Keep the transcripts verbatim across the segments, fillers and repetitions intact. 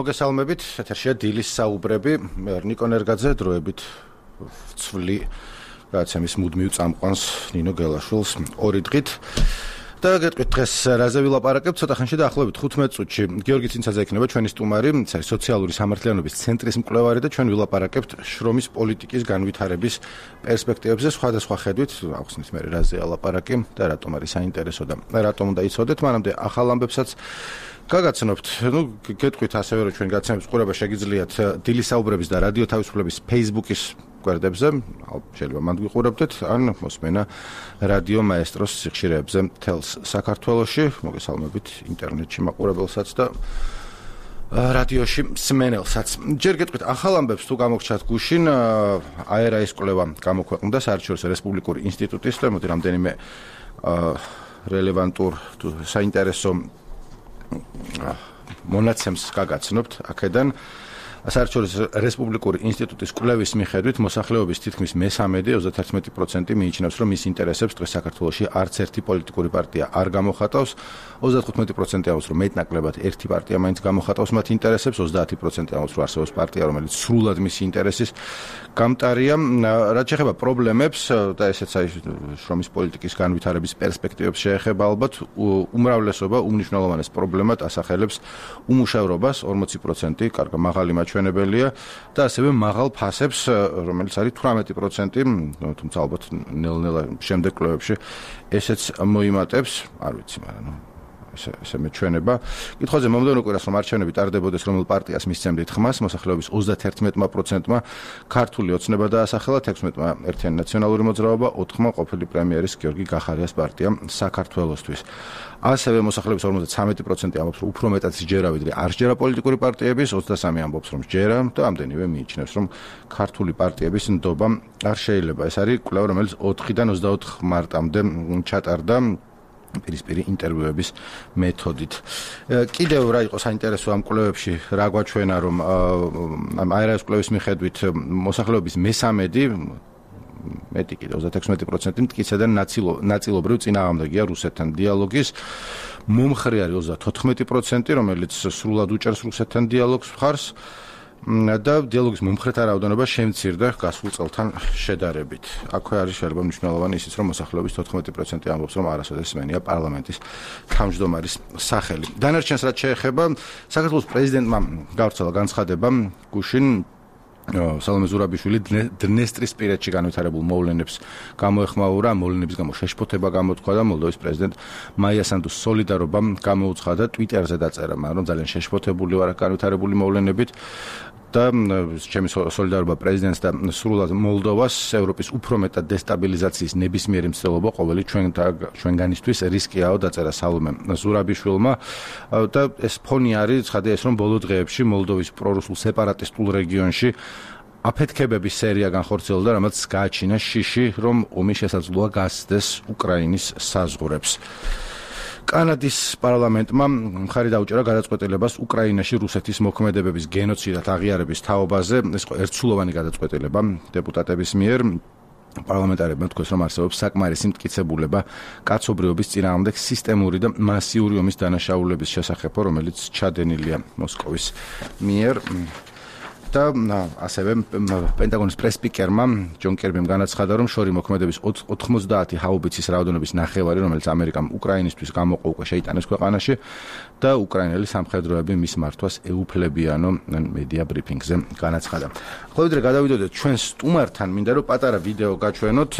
მოგესალმებით, ეთერშია დილის საუბრები, მე ვარ ნიკო ნერგაძე, დროებით ვცვლი გადაცემის მუდმივ წამყვანს ნინო გელაშვილს ორი დღით. და გეტყვით დღეს რაზე ვილაპარაკებთ, ცოტა ხანში დაახლოებით ხუთმეტ წუთში გიორგი ცინცაძე იქნება ჩვენი სტუმარი, ის არის სოციალური სამართლიანობის ცენტრის მკვლევარი და ჩვენ ვილაპარაკებთ შრომის პოლიტიკის განვითარების პერსპექტივებზე სხვადასხვა ხედვით, ახსნით მე რაზე ალაპარაკი და რატომ არის საინტერესო და რატომ უნდა იცოდეთ, მანამდე ახალ ამბებსაც გაგაცნობთ. ნუ გეტყვით ასევე რომ ჩვენ გადაცემის ყურება შეგიძლიათ დილის საუბრების და რადიო თავისუფლების Facebook-ის გვერდებზე, შეიძლება მანდ ვიყურებდეთ, ან მოსმენა რადიო მაესტროს სიხშირეებზე მთელს საქართველოში, მოგესალმებით ინტერნეტში მაყურებელსაც და რადიოში მსმენელსაც. ჯერ გეტყვით ახალ ამბებს თუ გამოგჩათ გუშინ, აერაის კვლევა გამოქვეყნდა საერთაშორისო რესპუბლიკური ინსტიტუტის და მოდი რამდენიმე რელევანტურ თუ საინტერესო მონაცემს გაგაცნობთ აქედან. საერთაშორისო რესპუბლიკური ინსტიტუტის კვლევის მიხედვით მოსახლეობის თითქმის მესამედი ოცდაათი პროცენტი მიიჩნევს, რომ მის ინტერესებს დღეს საქართველოში არც ერთი პოლიტიკური პარტია არ გამოხატავს. ოცდათხუთმეტი პროცენტი ამბობს, რომ მეტნაკლებად ერთი პარტია მაინც გამოხატავს მათ ინტერესებს, ოცდაათი პროცენტი ამბობს, რომ არსებობს პარტია, რომელიც სრულად მისი ინტერესის გამტარია. რაც შეეხება პრობლემებს და ესეც აი შრომის პოლიტიკის განვითარების პერსპექტივებს შეეხება ალბათ, უმრავლესობა უმნიშვნელოვანეს პრობლემად ასახელებს უმუშევრობას, ორმოცი პროცენტი, კარგი მაღალი ჩვენებელია და ასევე მაღალ ფასებს, რომელიც არის თვრამეტი პროცენტი, თუმცა ალბათ ნელ-ნელა შემდეგ კვლევებში ესეც მოიმატებს, არ ვიცი, მაგრამ ნუ ესე ესე მეჩვენება. კითხვაზე მომდევნო კვირას რომ არჩევნები ტარდებოდეს, რომელ პარტიას მისცემდით ხმას, მოსახლეობის ოცდაათი პროცენტმა ქართული ოცნება დაასახელა, ექვსმეტმა ერთიანი ნაციონალური მოძრაობა, ოთხმა ყოფილი პრემიერის გიორგი გახარიას პარტია საქართველოსთვის. ასევე მოსახლეობის ორმოცდამეტი პროცენტი ამბობს, რომ უფრო მეტად სჯერა ვიდრე არ სჯერა პოლიტიკური პარტიების, ოცდასამი ამბობს, რომ სჯერა და ამდენივე მიიჩნევს, რომ ქართული პარტიების ნდობა არ შეიძლება. ეს არის კვლევა, რომელიც ოთხიდან ოცდაოთხ მარტამდე ჩატარდა პირისპირი ინტერვიუების მეთოდით. კიდევ რა იყო საინტერესო ამ კვლევებში, რა გვაჩვენა, რომ ამ აერაის კვლევის მიხედვით მოსახლეობის მესამედი მეტი კიდე ოცდაექვსმეტი პროცენტი მტკიცე და ნაწილობრივ წინააღმდეგია რუსეთთან დიალოგის. მომხრე არის ოცდათოთხმეტი პროცენტი, რომელიც სრულად უჭერს რუსეთთან დიალოგს მხარს და დიალოგის მომხრეთა რაოდენობა შემცირდა გასულ წელთან შედარებით. აქვე არის შეიძლება მნიშვნელოვანი ისიც, რომ მოსახლეობის თოთხმეტი პროცენტი ამბობს, რომ არასოდეს სმენია პარლამენტის თავმჯდომარის სახელი. დანარჩენს რაც შეეხება, საქართველოს პრეზიდენტმა გავრცელა განცხადება გუშინ სალომე ზურაბიშვილი დნესტრისპირეთში განვითარებულ მოვლენებს გამოეხმაურა, მოვლენების გამო შეშფოთება გამოთქვა და მოლდოვის პრეზიდენტ მაია სანდუს სოლიდარობამ გამოუცხადა ტვიტერზე დაწერა, მაგრამ ძალიან შეშფოთებული ვარ განვითარებული მოვლენებით და ჩემი სოლიდარობა პრეზიდენტს და სრულად მოლდოვას, ევროპის უფრო მეტად დესტაბილიზაციის ნებისმიერი მცდელობა ყოველი ჩვენგანისთვის რისკიაო, დაწერა სალომე ზურაბიშვილმა და ეს ფონი არის, ცხადია ის, რომ ბოლო დღეებში მოლდოვის პრორუსულ სეპარატისტულ რეგიონში აფეთქებების სერია განხორციელდა, რამაც გააჩინა შიში, რომ ომი შესაძლოა გასცდეს უკრაინის საზღვრებს. კანადის პარლამენტმა მხარი დაუჭერა გადაწყვეტილებას უკრაინაში რუსეთის მოქმედებების გენოციდად აღიარების თაობაზე. ეს იყო ერთსულოვანი გადაწყვეტილება დეპუტატების მიერ. პარლამენტარებმა თქვეს, რომ არსებობს საკმარისი მტკიცებულება კაცობრიობის წინააღმდეგ სისტემური და მასიური ომის დანაშაულების შესახებ, რომელიც ჩადენილია მოსკოვის მიერ. და ასევე პენტაგონის პრესპიკერმა ჯონ კერბიმ განაცხადა, რომ შორი მოქმედების ოთხმოცდაათი ჰაუბიცის რაოდენობის ნახევარი, რომელიც ამერიკამ უკრაინისთვის გამოყო უკვე შეიტანეს ქვეყანაში და უკრაინელი სამხედროები მის მართვას ეუფლებიანო მედია ბრიფინგზე განაცხადა. ხოლო ვიდრე გადავიდოდეთ ჩვენ სტუმართან, მინდა რომ პატარა ვიდეო გაჩვენოთ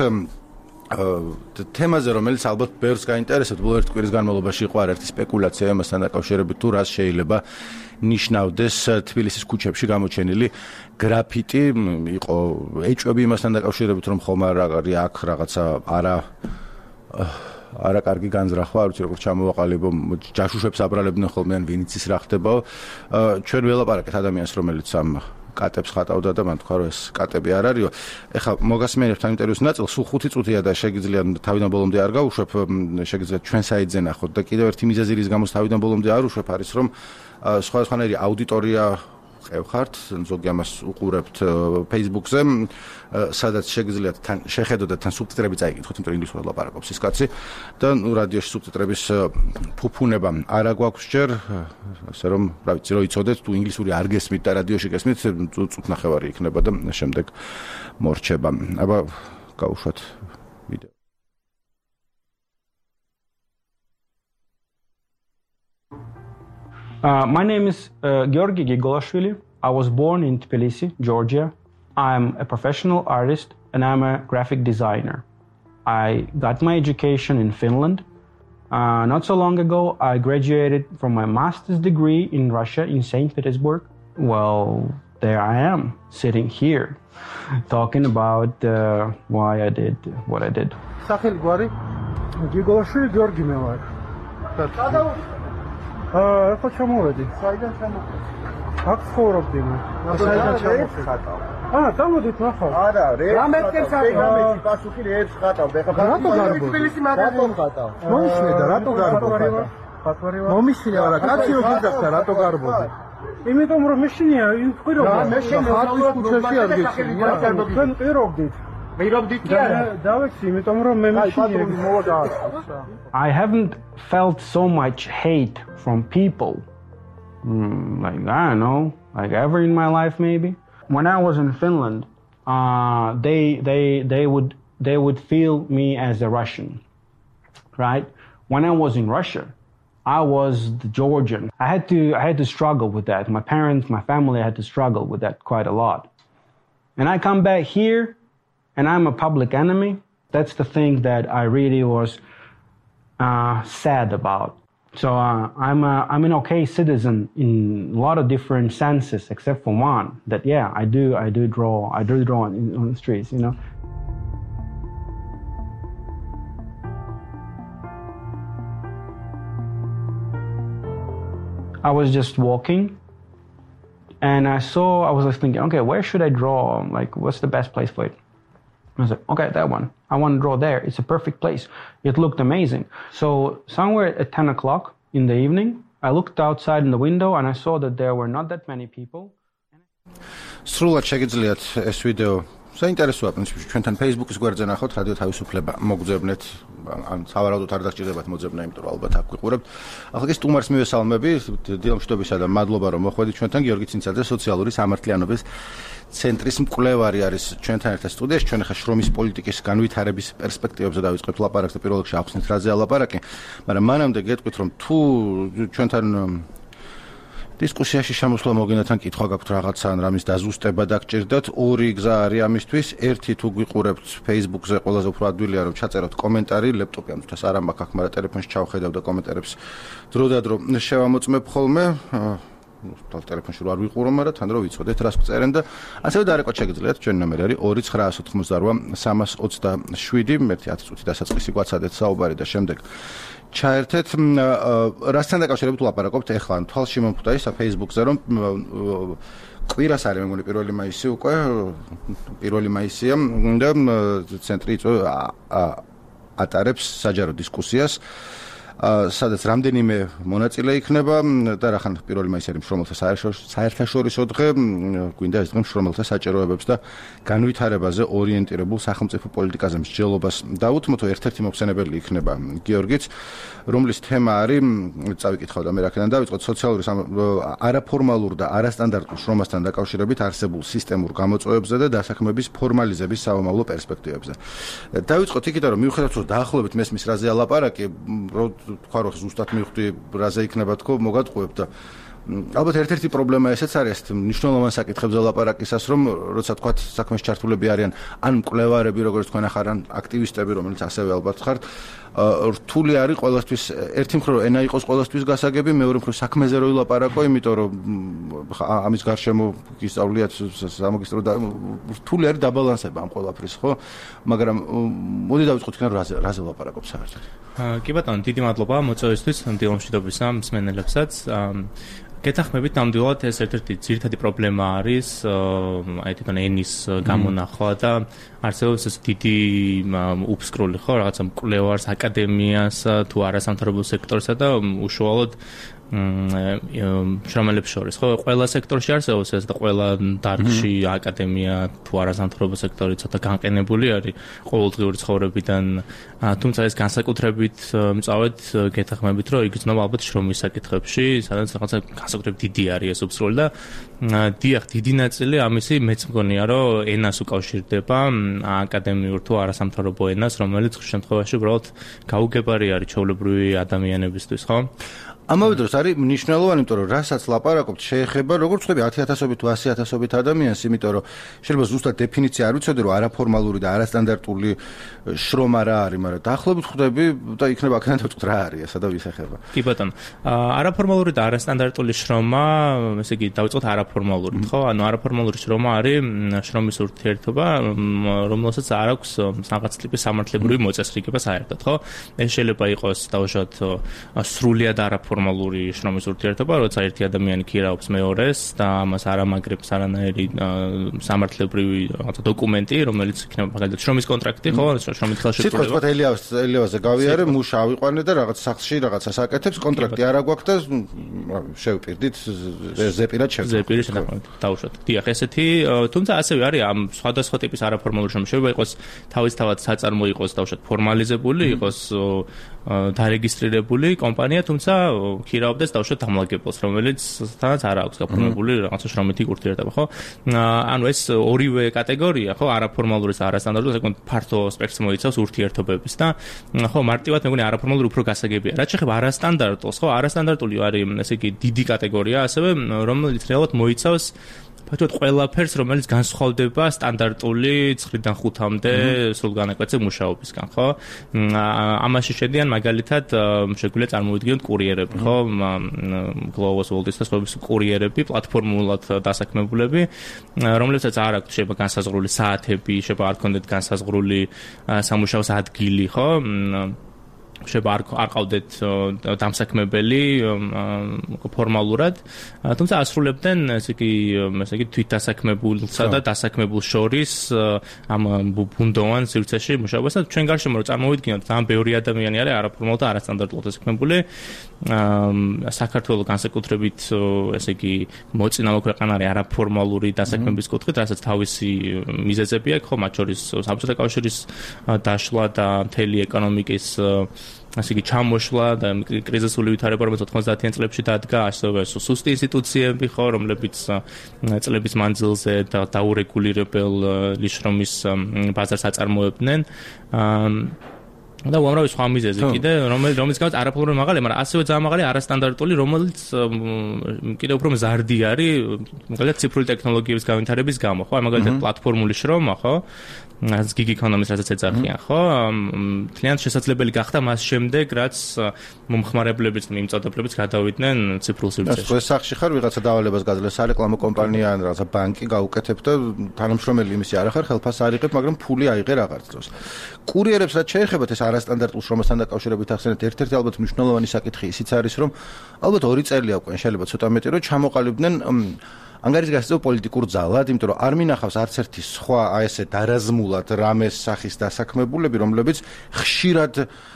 თემაზე, რომელიც ალბათ ბევრს გაინტერესებს. ბოლო ერთ კვირის განმავლობაში იყო არაერთი სპეკულაცია იმასთან დაკავშირებით, თუ რას შეიძლება ნიშნავდეს თბილისის ქუჩებში გამოჩენილი გრაფიტი. იყო ეჭვები იმასთან დაკავშირებით, რომ ხომ არ არის აქ რაღაცა არა არა კარგი განზრახვა, არ ვიცი როგორ ჩამოვაყალიბო, ჯაშუშებს აბრალებდნენ ხოლმე ან ვინც ის რა ხდებაო. ჩვენ ველაპარაკეთ ადამიანს, რომელიც ამ კატებს ხატავდა და მან თქვა, რომ ეს კატები არ არისო. ეხლა მოგასმენებთ ამ ინტერვიუს ნაწილს, სულ ხუთი წუთია და შეგიძლიათ თავიდან ბოლომდე არ გავუშვებ, შეგიძლიათ ჩვენ საიტზე ნახოთ და კიდევ ერთი მიზეზი რის გამოც თავიდან ბოლომდე არ უშვებ არის, რომ სხვადასხვანაირი აუდიტორია ყევხართ, ზოგი ამას უყურებთ Facebook-ზე, სადაც შეგიძლიათ თან შეხედოთ და თან სუბტიტრები წაიკითხოთ, იმიტომ რომ ინგლისურად ლაპარაკობს ის კაცი და ნუ რადიოში სუბტიტრების ფუფუნება არ აქვს ჯერ, ასე რომ, რა ვიცი, რომ იცოდეთ, თუ ინგლისური არ გესმით და რადიოში გესმით, წუთ ნახევარი იქნება და შემდეგ მორჩება. აბა გავუშვათ ვიდეო. Uh, my name is uh, Georgi Gigolashvili. I was born in Tbilisi, Georgia. I'm a professional artist and I'm a graphic designer. I got my education in Finland. Uh, not so long ago, I graduated from my master's degree in Russia, in Saint Petersburg. Well, there I am, sitting here, talking about uh, why I did what I did. Sakhel Gwari, Gigolashvili Georgi me var. აა, ხო ჩამოვედი. საიდან ჩამოვედი? აქ ცხოვრობდი მე. საიდან ჩამოვედი? აა, გამოდით ნახავ. არა, რა მეთქეს აქ? რამეთი პასუხი ერთ ხატავ. ეხლა რატო გარბო? თბილისი მაგარი ხატავ. მომიშლიდა, რატო გარბო? ხატვარი ვარ. მომიშლიდა რა, კაცი რო გიძახდა, რატო გარბოდი? იმიტომ რომ მეშინია, ვიყირო. რა, მეშინია, ხატვის ქუჩაში არ გეჩვენია. თქვენ ყირობდით. I haven't felt so much hate from people, mm, like, I don't know, like ever in my life maybe. When I was in Finland, uh, they, they, they, would, they would feel me as a Russian, right? When I was in Russia, I was the Georgian. I had to, I had to struggle with that. My parents, my family had to struggle with that quite a lot. And I come back here, and I'm a public enemy. That's the thing that I really was uh, sad about. So uh, I'm a, I'm an okay citizen in a lot of different senses, except for one. That yeah, I do I do draw I do draw on, on the streets, you know. I was just walking, and I saw I was like thinking, okay, where should I draw? Like, what's the best place for it? I was like, okay, that one. I want to draw there. It's a perfect place. It looked amazing. So somewhere at ten o'clock in the evening, I looked outside in the window and I saw that there were not that many people. სრულად შეგიძლიათ ეს ვიდეო საინტერესოა, პრინციპში ჩვენთან Facebook-ის გვერდზე ნახოთ, რადიო თავისუფლება მოგძებნეთ, ან სავარაუდოდ არ დაგჭირდებათ მოძებნა, იმიტომ რომ ალბათ აქ ვიყურებთ. ახლა კი სტუმარს მივესალმები, დილამშვიდობისა და მადლობა რომ მოხვედით ჩვენთან. გიორგი ცინცაძე, სოციალური სამართლიანობის ცენტრის მკვლევარი არის ჩვენთან ერთად სტუდიაში. ჩვენ ახლა შრომის პოლიტიკის განვითარების პერსპექტივებზე დავიწყებთ ლაპარაკს და პირველ რიგში ახსნით რაზეა ლაპარაკი, მაგრამ მანამდე გეტყვით რომ თუ ჩვენთან დისკუსიაში შემოსვლა მოგინდათ ან კითხვა გაქვთ რაღაცა ან რამის დაზუსტება დაგჭირდათ, ორი გზა არის ამისთვის. ერთი თუ გვიყურებთ Facebook-ზე, ყველაზე უფრო ადვილია რომ ჩაწეროთ კომენტარი, ლეპტოპი ამ დროს არ ამაქვს აქ, მაგრამ ტელეფონში ჩავხედავ და კომენტარებს დროდადრო შევამოწმებ ხოლმე. ნუ ტელეფონში რო არ ვიყურო, მაგრამ თან რო ვიცოდეთ რას წერენ და ასევე დარეკოთ შეგიძლიათ. ჩვენი ნომერი არის ორი ცხრა ოთხმოცდაოთხ სამას ოცდაშვიდი, ერთი ათი წუთი დასაწყისი გვაცადეთ საუბარი და შემდეგ ჩაერთეთ. რასთან დაკავშირებით ლაპარაკობთ ეხლა? თვალში მომხვდა ის Facebook-ზე რომ კვირას არის მეგონი პირველი მაისი უკვე, პირველი მაისია და ცენტრი ატარებს საჯარო დისკუსიას, სადაც რამდენიმე მონაწილე იქნება და რახან პირველი მაისი არის მშრომელთა საერთაშორისო დღე, გვინდა ეს დღე მშრომელთა საჭიროებებს და განვითარებაზე ორიენტირებულ სახელმწიფო პოლიტიკაზე მსჯელობას დაუთმოთ. ერთ-ერთი მოხსენებელი იქნება გიორგიც, რომლის თემა არის, წავიკითხავ და მე რაკიდან დავიწყოთ, სოციალური არაფორმალურ და არასტანდარტულ შრომასთან დაკავშირებით არსებულ სისტემურ გამოწვევებზე და დასაქმების ფორმალიზების სამომავლო პერსპექტივებზე. დავიწყოთ იქიდან, რომ მიუხედავად რომ დაახლოებით მესმის რაზეა ლაპარაკი, თქვა რომ ზუსტად მივხვდი რაზე იქნება თქო, მოგატყუებ და ალბათ ერთ-ერთი პრობლემა ესეც არის მნიშვნელოვან საკითხებზე ლაპარაკისას, რომ როცა თქვა საქმეში ჩართულები არიან ან მკვლევარები, როგორც თქვენ ახარ, ან აქტივისტები, რომელიც ასევე ალბათ ხართ, რთული არის ყველასთვის, ერთი მხრივ ენა იყოს ყველასთვის გასაგები, მეორე მხრივ საქმეზე რო ილაპარაკო, იმიტომ რომ ამის გარშემო გისწავლიათ სამაგისტრო და რთული არის დაბალანსება ამ ყველაფრის, ხო? მაგრამ მოდი დავიწყოთ იქიდან რაზე რაზე ლაპარაკობ საერთოდ. კი ბატონო, დიდი მადლობა მოწვევისთვის, დილამშვიდობისა მსმენელებსაც. გეთახმებით ნამდვილად ეს ერთ-ერთი ძირითადი პრობლემა არის აი თვითონ ენის გამონახვა და არსებობს ეს დიდი უფსკრული ხო რაღაცა მკვლევარს, აკადემიას თუ არასამთავრობო სექტორსა და უშუალოდ შრომელებს შორის, ხო, ყველა სექტორში არსებობს ეს და ყველა დარგში აკადემია თუ არასამთავრობო სექტორი ცოტა განყენებული არის ყოველდღიური ცხოვრებიდან, თუმცა ეს განსაკუთრებით მწავედ გეთანხმებით, რომ იგრძნობა ალბათ შრომის საკითხებში, სადაც რაღაცა განსაკუთრებით დიდი არის ეს უბრალოდ და დიახ, დიდი ნაწილი ამისი მეც მგონია, რომ ენას უკავშირდება, აკადემიურ თუ არასამთავრობო ენას, რომელიც ხშირ შემთხვევაში უბრალოდ გაუგებარი არის ჩვეულებრივი ადამიანებისთვის, ხო? ამავე დროს არის მნიშვნელოვანი, იმიტომ რომ რასაც ლაპარაკობთ, შეეხება როგორც ხები ათი ათასობით თუ ასი ათასობით ადამიანს, იმიტომ რომ შეიძლება ზუსტად დეფინიცია არ ვიცოდი, რომ არაფორმალური და არასტანდარტული შრომა რა არის, მაგრამ დაახლოებით ხვდები და იქნება აქედან დავწყოთ რა არის ესა და ვისახება. კი ბატონო. არაფორმალური და არასტანდარტული შრომა, ესე იგი დავწყოთ არაფორმალურით, ხო? ანუ არაფორმალური შრომა არის შრომის ურთიერთობა, რომელსაც არ აქვს რაღაც ტიპის სამართლებრივი მოწესრიგება საერთოდ, ხო? ეს შეიძლება იყოს დავუშვათ სრულიად არაფორმალური შრომის ურთიერთობა, როცა ერთი ადამიანი ქირაობს მეორეს და ამას არ ამაგრებს არანაირი სამართლებრივი რაღაცა დოკუმენტი, რომელიც იქნება მაგალითად შრომის კონტრაქტი, ხო, შრომით ხელშეკრულება. სიტყვას ვთქვათ ელიავას ელიავაზე გავიარე, მუშა ავიყვანე და რაღაც სახლში რაღაცას აკეთებს, კონტრაქტი არ აგვაქვს და შევპირდით ზეპირად შევწყვეტ. ზეპირი შევწყვეტ. დავუშვათ. დიახ, ესეთი, თუმცა ასევე არის ამ სხვადასხვა ტიპის არაფორმალური შრომა. შეიძლება იყოს თავისთავად საწარმო იყოს დავუშვათ ფორმალიზებული, იყოს დარეგისტრირებული კომპანია, თუმცა ქირაობდეს დავუშვათ ამლაგებელს, რომელიც თანაც არ აქვს გაფორმებული რაღაცა შრომითი ურთიერთობა, ხო? ანუ ეს ორივე კატეგორია, ხო, არაფორმალური და არასტანდარტული, საკმაოდ ფართო სპექტრს მოიცავს ურთიერთობების და ხო, მარტივად მეგონი არაფორმალური უფრო გასაგებია. რაც შეეხება არასტანდარტულს, ხო, არასტანდარტული არის, ესე იგი, დიდი კატეგორია, ასევე რომელიც რეალურად მოიცავს ფაქტობრივად ყველაფერს, რომელიც განსხვავდება სტანდარტული ცხრიდან ხუთამდე სრულ განაკვეთზე მუშაობისგან, ხო? ამაში შედიან მაგალითად შეგვიძლია წარმოვიდგინოთ კურიერები, ხო? Global World-ის და სხვების კურიერები, პლატფორმულად დასაქმებულები, რომლებსაც არ აქვს შეიძლება განსაზღვრული საათები, შეიძლება არ ქონდეთ განსაზღვრული სამუშაოს ადგილი, ხო? შეიძლება არ არ ყავდეთ დამსაქმებელი ფორმალურად, თუმცა ასრულებდნენ ესე იგი, ესე იგი თვითდასაქმებულსა და დასაქმებულ შორის ამ ბუნდოვან სივრცეში მუშაობას და ჩვენ გარშემო რომ წარმოვიდგინოთ, ძალიან ბევრი ადამიანი არის არაფორმალ და არასტანდარტულად დასაქმებული. საქართველოს განსაკუთრებით ესე იგი მოწინავე ქვეყანა არის არაფორმალური დასაქმების კუთხით, რასაც თავისი მიზეზები აქვს, ხო, მათ შორის საბჭოთა კავშირის დაშლა და მთელი ეკონომიკის ასე იგი ჩამოშლა და კრიზისული ვითარება, რომელიც ოთხმოცდაათიან წლებში დადგა, ასევე სუსტი ინსტიტუციები, ხო, რომლებიც წლების მანძილზე და დაურეგულირებელი შრომის ბაზარს აწარმოებდნენ. და უამრავი სხვა მიზეზი კიდე, რომელიც რომელიც გამოც არაფორმალური მაღალია, მაგრამ ასევე ძალიან მაღალი არასტანდარტული, რომელიც კიდე უფრო მზარდი არის, მაგალითად ციფრული ტექნოლოგიების განვითარების გამო, ხო? მაგალითად პლატფორმული შრომა, ხო? რაც gig economy-ს რასაც ეძახიან, ხო? თლიანად შესაძლებელი გახდა მას შემდეგ, რაც მომხმარებლებიც, მიმწოდებლებიც გადავიდნენ ციფრულ სივრცეში. ეს სახში ხარ, ვიღაცა დავალებას გაძლევს სარეკლამო კომპანია ან რაღაცა ბანკი გაუკეთებ და თანამშრომელი იმისი არ ახარ, ხელფას არ იღებ, მაგრამ ფული აიღე რაღაც დროს. კურიერებს რაც შეეხებათ ეს არასტანდარტულ შრომასთან დაკავშირებით ახსენეთ, ერთ-ერთი ალბათ მნიშვნელოვანი საკითხი ისიც არის, რომ ალბათ ორი წელი აქვს, შეიძლება ცოტა მეტი, რომ ჩამოყალიბდნენ ანგარიშგასწევ პოლიტიკურ ძალად, იმიტომ რომ არ მინახავს არც ერთი სხვა აი ესე დარაზმულად რამეს სახის დასაქმებულები, რომლებიც ხშირად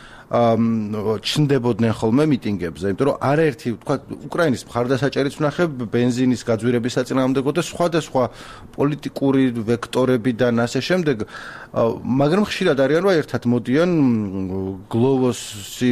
ჩნდებოდნენ ხოლმე მიტინგებზე, იმიტომ რომ არაერთი, თქვა, უკრაინის მხარდასაჭერიც ვნახებ, ბენზინის გაძვირების საწინააღმდეგო და სხვადასხვა პოლიტიკური ვექტორები და ასე შემდეგ, მაგრამ ხშირად არიან, რომ ერთად მოდიან გლოვოსი,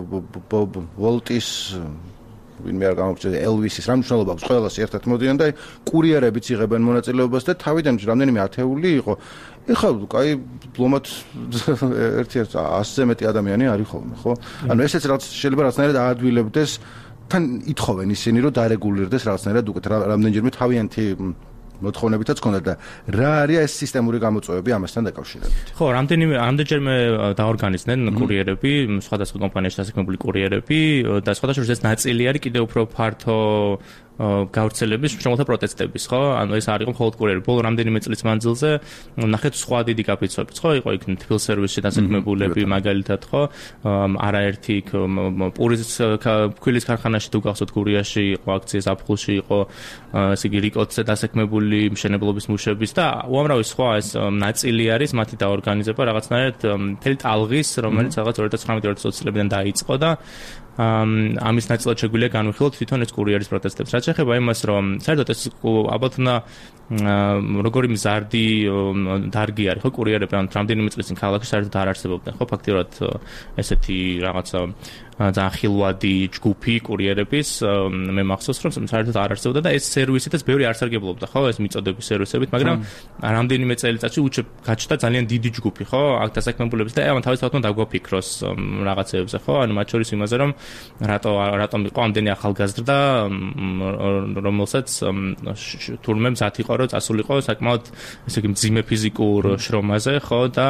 ვოლტის ვინმე არ გამოგწევს ელვისის რა მნიშვნელობა აქვს ყველას ერთად მოდიან და კურიერებიც იღებენ მონაწილეობას და თავიდან რამდენიმე ათეული იყო. ეხლა კაი ბლომად ერთ-ერთ ასზე მეტი ადამიანი არის ხოლმე, ხო? ანუ ესეც რაც შეიძლება რაღაცნაირად აადვილებდეს, თან ითხოვენ ისინი, რომ დარეგულირდეს რაღაცნაირად უკეთ რამდენჯერმე თავიანთი მოთხოვნებითაც ქონდა და რა არის ეს სისტემური გამოწვევები ამასთან დაკავშირებით? ხო, რამდენიმე ამდენჯერმე დაორგანიზდნენ კურიერები, სხვადასხვა კომპანიაში დასაქმებული კურიერები და სხვადასხვა ეს ნაწილი არის კიდევ უფრო ფართო გავრცელების შემოთა პროტესტების, ხო? ანუ ეს არ იყო მხოლოდ კურიერი, ბოლო რამდენიმე წლის მანძილზე ნახეთ სხვა დიდი კაპიტალები, ხო? იყო იქ თბილ სერვისში დასაქმებულები, მაგალითად, ხო? არაერთი პურის ქვილის ქარხანაში თუ გახსოვთ გურიაში იყო აქცია, ზაფხულში იყო ესე იგი რიკოტზე დასაქმებული მშენებლობის მუშების და უამრავი სხვა ეს ნაწილი არის მათი დაორგანიზება რაღაცნაირად მთელი ტალღის, რომელიც რაღაც ორი ათას ცხრამეტი ორი ათას ოცი წლებიდან დაიწყო და ამის ნაწილად შეგვიძლია განვიხილოთ თვითონ ეს კურიერის პროტესტებს. რაც შეეხება იმას, რომ საერთოდ ეს ალბათ უნდა როგორი მზარდი დარგი არის ხო კურიერები, ან რამდენიმე წლის წინ ქალაქში საერთოდ არ არსებობდა ხო ფაქტიურად ესეთი რაღაცა ძალიან ხილვადი ჯგუფი კურიერების მე მახსოვს რომ საერთოდ არ არსებობდა და ეს სერვისითაც ბევრი არ სარგებლობდა ხო ეს მიწოდების სერვისებით, მაგრამ რამდენიმე წელიწადში უჩებ გაჩნდა ძალიან დიდი ჯგუფი ხო აქ დასაქმებულების და ამან თავისთავად უნდა დაგვაფიქროს რაღაცეებზე ხო ანუ მათ შორის იმაზე რომ რატო რატომ იყო ამდენი ახალგაზრდა რომელსაც თურმე მზად იყო რომ წასულიყო საკმაოდ ესე იგი მძიმე ფიზიკურ შრომაზე ხო და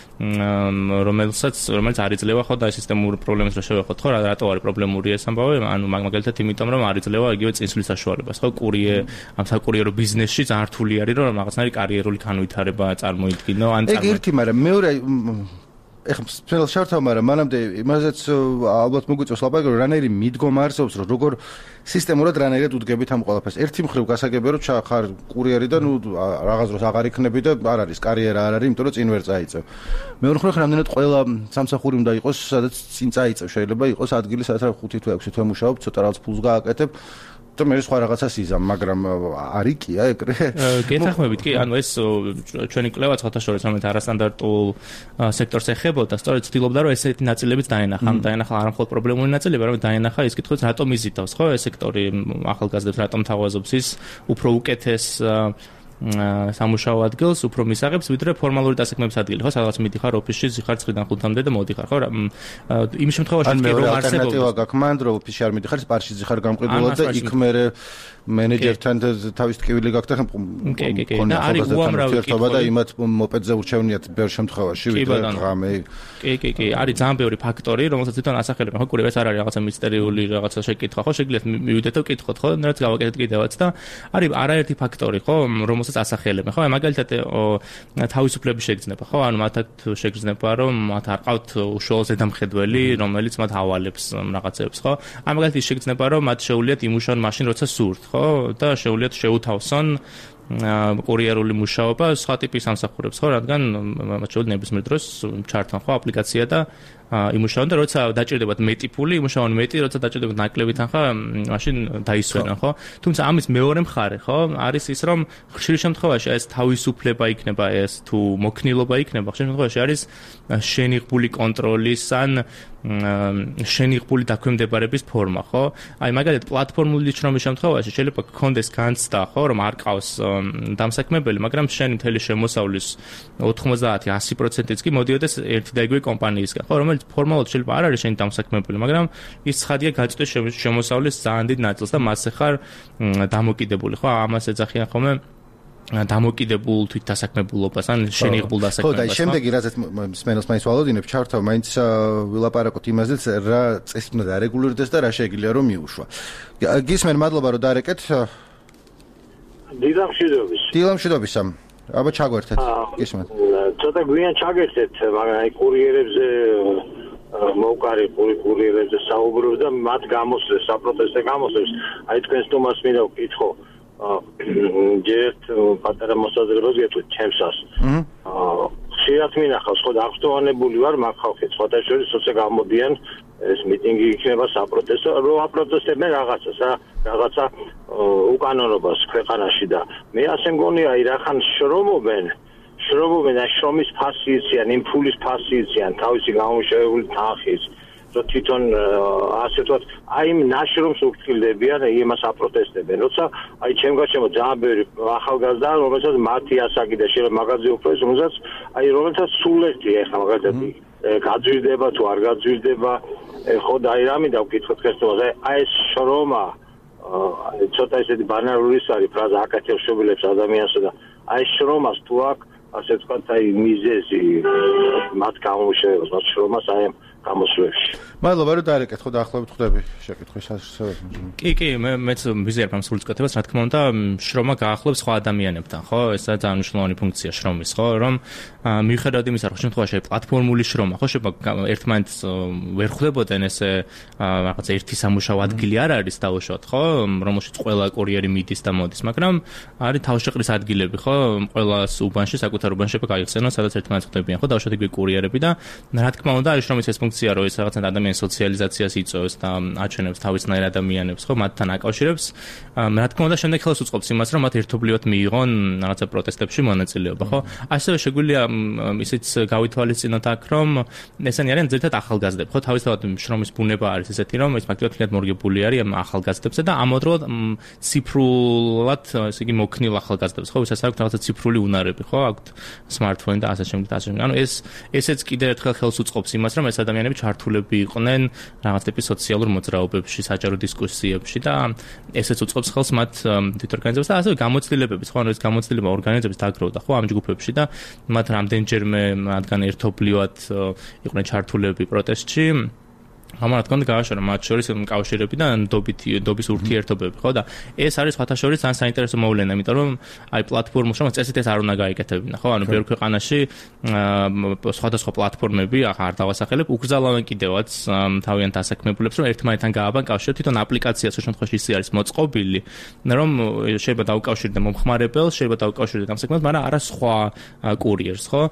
რომელსაც რომელიც არ იძლევა ხო და სისტემურ პრობლემებს რა შევეხოთ ხო რატო არის პრობლემური ეს ამბავი ანუ მაგალითად იმიტომ რომ არ იძლევა იგივე წინსვლის საშუალებას ხო კურიერ ამ საკურიერო ბიზნესში ძალიან რთული არის რომ რაღაცნაირი კარიერული განვითარება წარმოიდგინო ან წარმოიდგინო ეგ ერთი მაგრამ მეორე ეხლა სპეციალ შართა მაგრამ მანამდე იმაზეც ალბათ მოგვიწევს ლაპარაკი რომ რანაირი მიდგომა არსებობს რომ როგორ სისტემურად რანაირად უდგებით ამ ყველაფერს ერთი მხრივ გასაგებია რომ ხარ კურიერი და ნუ რაღაც დროს აღარ იქნები და არ არის კარიერა არ არის იმიტომ რომ წინ ვერ წაიწევ მეორე მხრივ რამდენად ყველა სამსახური უნდა იყოს სადაც წინ წაიწევ შეიძლება იყოს ადგილი სადაც ხუთი თუ ექვსი თვე მუშაობ ცოტა რაღაც ფულს გააკეთებ და მე სხვა რაღაცას იზამ, მაგრამ არის კი აი ეგრე. გეთახმებით კი, ანუ ეს ჩვენი კვლევა ცოტაშორის რომელიც არასტანდარტულ სექტორს ეხებოდა, სწორედ ცდილობდა რომ ესეთი ნაწილებიც დაენახა, დაენახა არა მხოლოდ პრობლემური ნაწილები, არამედ დაენახა ის კითხვაც რატომ იზიდავს, ხო, ეს სექტორი ახალგაზრდებს რატომ თავაზობს ის უფრო უკეთეს სამუშაო ადგილს უფრო მისაღებს ვიდრე ფორმალური დასაქმების ადგილი ხო სადაც მიდიხარ ოფისში ზიხარ ცხრიდან ხუთამდე და მოდიხარ ხო იმ შემთხვევაში კი რომ არსებობს ალტერნატივა გაქვს მანდ რომ ოფისში არ მიდიხარ სპარში ზიხარ გამყიდულად და იქ მე მენეჯერთან თავის ტკივილი გაქვს და და არის უამრავი კითხვა და იმათ მოპედზე ურჩევნიათ ბევრ შემთხვევაში ვიდრე ღამე კი კი კი არის ძალიან ბევრი ფაქტორი რომელსაც თვითონ ასახელებენ ხო კურიერს არ არის რაღაცა მისტერიული რაღაცა შეკითხვა ხო შეგიძლიათ მივიდეთ და ვკითხოთ ხო რაც გავაკეთეთ კიდევაც და არის არაერთი ფაქტორი ხო რომელსაც ასახელებენ ხო მაგალითად თავისუფლების შეგრძნება ხო ანუ მათაც შეგრძნება რომ მათ არ ყავთ უშუალო ზედამხედველი რომელიც მათ ავალებს რაღაცებს ხო აი მაგალითად ის შეგრძნება რომ მათ შეუძლიათ იმუშაონ მაშინ როცა სურთ ხო და შეუძლიათ შეუთავსონ კურიერული მუშაობა სხვა ტიპის სამსახურებს ხო რადგან მათ შეუძლიათ ნებისმიერ დროს ჩართონ ხო აპლიკაცია და იმუშაონ და როცა დაჭირდებათ მეტი ფული იმუშაონ მეტი როცა დაჭირდებათ ნაკლები თანხა მაშინ დაისვენონ ხო თუმცა ამის მეორე მხარე ხო არის ის რომ ხშირ შემთხვევაში ეს თავისუფლება იქნება ეს თუ მოქნილობა იქნება ხშირ შემთხვევაში არის შენიღბული კონტროლის ან შენიღბული დაქვემდებარების ფორმა ხო აი მაგალითად პლატფორმული შრომის შემთხვევაში შეიძლება გქონდეს განცდა ხო რომ არ ყავს დამსაქმებელი მაგრამ შენი მთელი შემოსავლის ოთხმოცდაათი ასი პროცენტიც კი მოდიოდეს ერთი და იგივე კომპანიისგან ხო რომელიც ფორმალურად შეიძლება არ არის შენი დამსაქმებელი მაგრამ ის ცხადია გაწვდის შემოსავლის ძალიან დიდ ნაწილს და მასზე ხარ დამოკიდებული ხო ამას ეძახიან ხოლმე დამოკიდებულ თვით დასაქმებულობას ან შენიღბულ დასაქმებას. ხო და შემდეგი რაზეც სმენელს მაინც ვალოდინებ ჩართავ მაინც ვილაპარაკოთ იმაზეც რა წესი უნდა დარეგულირდეს და რა შეიძლება რომ მიუშვა. გისმენ მადლობა რომ დარეკეთ. დიდამ მშვიდობის. დიდამ მშვიდობისა. აბა ჩაგვერთეთ. გისმენ. ცოტა გვიან ჩაგერთეთ, მაგრამ აი კურიერებზე მოვყარი კურიერებზე საუბრობ და მათ გამოსვლეს, საპროტესტო გამოსვლეს. აი თქვენს თომას მინდა ვკითხო. ჯერთ პატარა მოსაზრებას გეტყვით ჩემსას. აა ხშირად მინახავს ხო დაახლოვანებული ვარ მაგ ხალხით სხვათა შორის როცა გამოდიან ეს მიტინგი იქნება საპროტესტო რომ აპროტესტებენ რაღაცას რა რაღაცა უკანონობას ქვეყანაში და მე ასე მგონია აი რახან შრომობენ შრომობენ და შრომის ფასი იციან იმ ფულის ფასი იციან თავისი გამომუშავებული თანხის რომ თვითონ ასე ვთქვათ აი იმ ნაშრომს უხილდებიან იმას აპროტესტებენ როცა აი ჩემ გარშემო ძალიან ბევრი ახალგაზრდა რომელსაც მათი ასაკი და შეიძლება მაგაზე უფრო ის რომელსაც აი რომელსაც სულ ერთია ეხლა მაგალითად გაძვირდება თუ არ გაძვირდება ხო და აი რა მინდა ვკითხოთ ხესტოზე აი ეს შრომა აი ცოტა ისეთი ბანალური არის ფრაზა აკეთებს შობილებს ადამიანსა და აი შრომას თუ აქ ასე ვთქვათ აი მიზეზი მათ გამომუშავებას მათ შრომას აი გამოსვლებში. მადლობა რომ დაარეკეთ ხო დაახლოებით ხვდები შეკითხვის შესაძლებლად. კი კი მე მეც ვიზიარებ ამ სრულწყვეტებას რა თქმა უნდა შრომა გაახლოებს სხვა ადამიანებთან ხო ესა ძალიან მნიშვნელოვანი ფუნქცია შრომის ხო რომ მიუხედავად იმისა რომ შემთხვევაში პლატფორმული შრომა ხო შეიძლება ერთმანეთს ვერ ხვდებოდნენ ესე რაღაც ერთი სამუშაო ადგილი არ არის დაუშვათ ხო რომელშიც ყველა კურიერი მიდის და მოდის მაგრამ არის თავშეყრის ადგილები ხო ყველას უბანში საკუთარ უბანში გაიხსენონ სადაც ერთმანეთს ხვდებიან ხო დაუშვათ იგივე კურიერები და რა თქმა უნდა არის შრომის ეს ფუნქცია რომ ეს რაღაცა ადამიანის ადამიანის სოციალიზაციას იწვევს და აჩვენებს თავისნაირ ადამიანებს, ხო, მათთან აკავშირებს. რა თქმა უნდა, შემდეგ ხელს უწყობს იმას, რომ მათ ერთობლივად მიიღონ რაღაცა პროტესტებში მონაწილეობა, ხო? ასევე შეგვიძლია ისიც გავითვალისწინოთ აქ, რომ ესენი არიან ძირითადად ახალგაზრდები, ხო? თავისთავად შრომის ბუნება არის ესეთი, რომ ეს ფაქტობრივად მორგებული არის ამ ახალგაზრდებსა და ამავდროულად ციფრულად, ესე იგი, მოქნილ ახალგაზრდებს, ხო? ვისაც აქვთ რაღაცა ციფრული უნარები, ხო? აქვთ smartphone და ასე შემდეგ და ასე შემდეგ. ანუ ეს ესეც კიდევ ერთხელ ხელს უწყობს იმას, რომ ეს ადამიანები ჩართულები იყვნენ რაღაც ტიპის სოციალურ მოძრაობებში, საჯარო დისკუსიებში და ესეც უწყობს ხელს მათ თვითორგანიზებას და ასევე გამოცდილებების, ხო? ანუ ეს გამოცდილება ორგანიზების დაგროვდა, ხო? ამ ჯგუფებში და მათ რამდენჯერმე მათგან ერთობლივად იყვნენ ჩართულები პროტესტში. ამან რა თქმა უნდა გააშორა მათ შორის კავშირები და ნდობითი ნდობის ურთიერთობები, ხო? და ეს არის სხვათა შორის ძალიან საინტერესო მოვლენა, იმიტომ რომ აი პლატფორმას რომ წესით ეს არ უნდა გაიკეთებინა, ხო? ანუ ბევრ ქვეყანაში სხვადასხვა პლატფორმები არ დავასახელებ, უკრძალავენ კიდევაც თავიანთ დასაქმებულებს, რომ ერთმანეთთან გააბან კავშირი, თვითონ აპლიკაცია სულ შემთხვევაში ისე არის მოწყობილი, რომ შეიძლება დაუკავშირდე მომხმარებელს, შეიძლება დაუკავშირდე დასაქმებულს, მაგრამ არა სხვა კურიერს, ხო?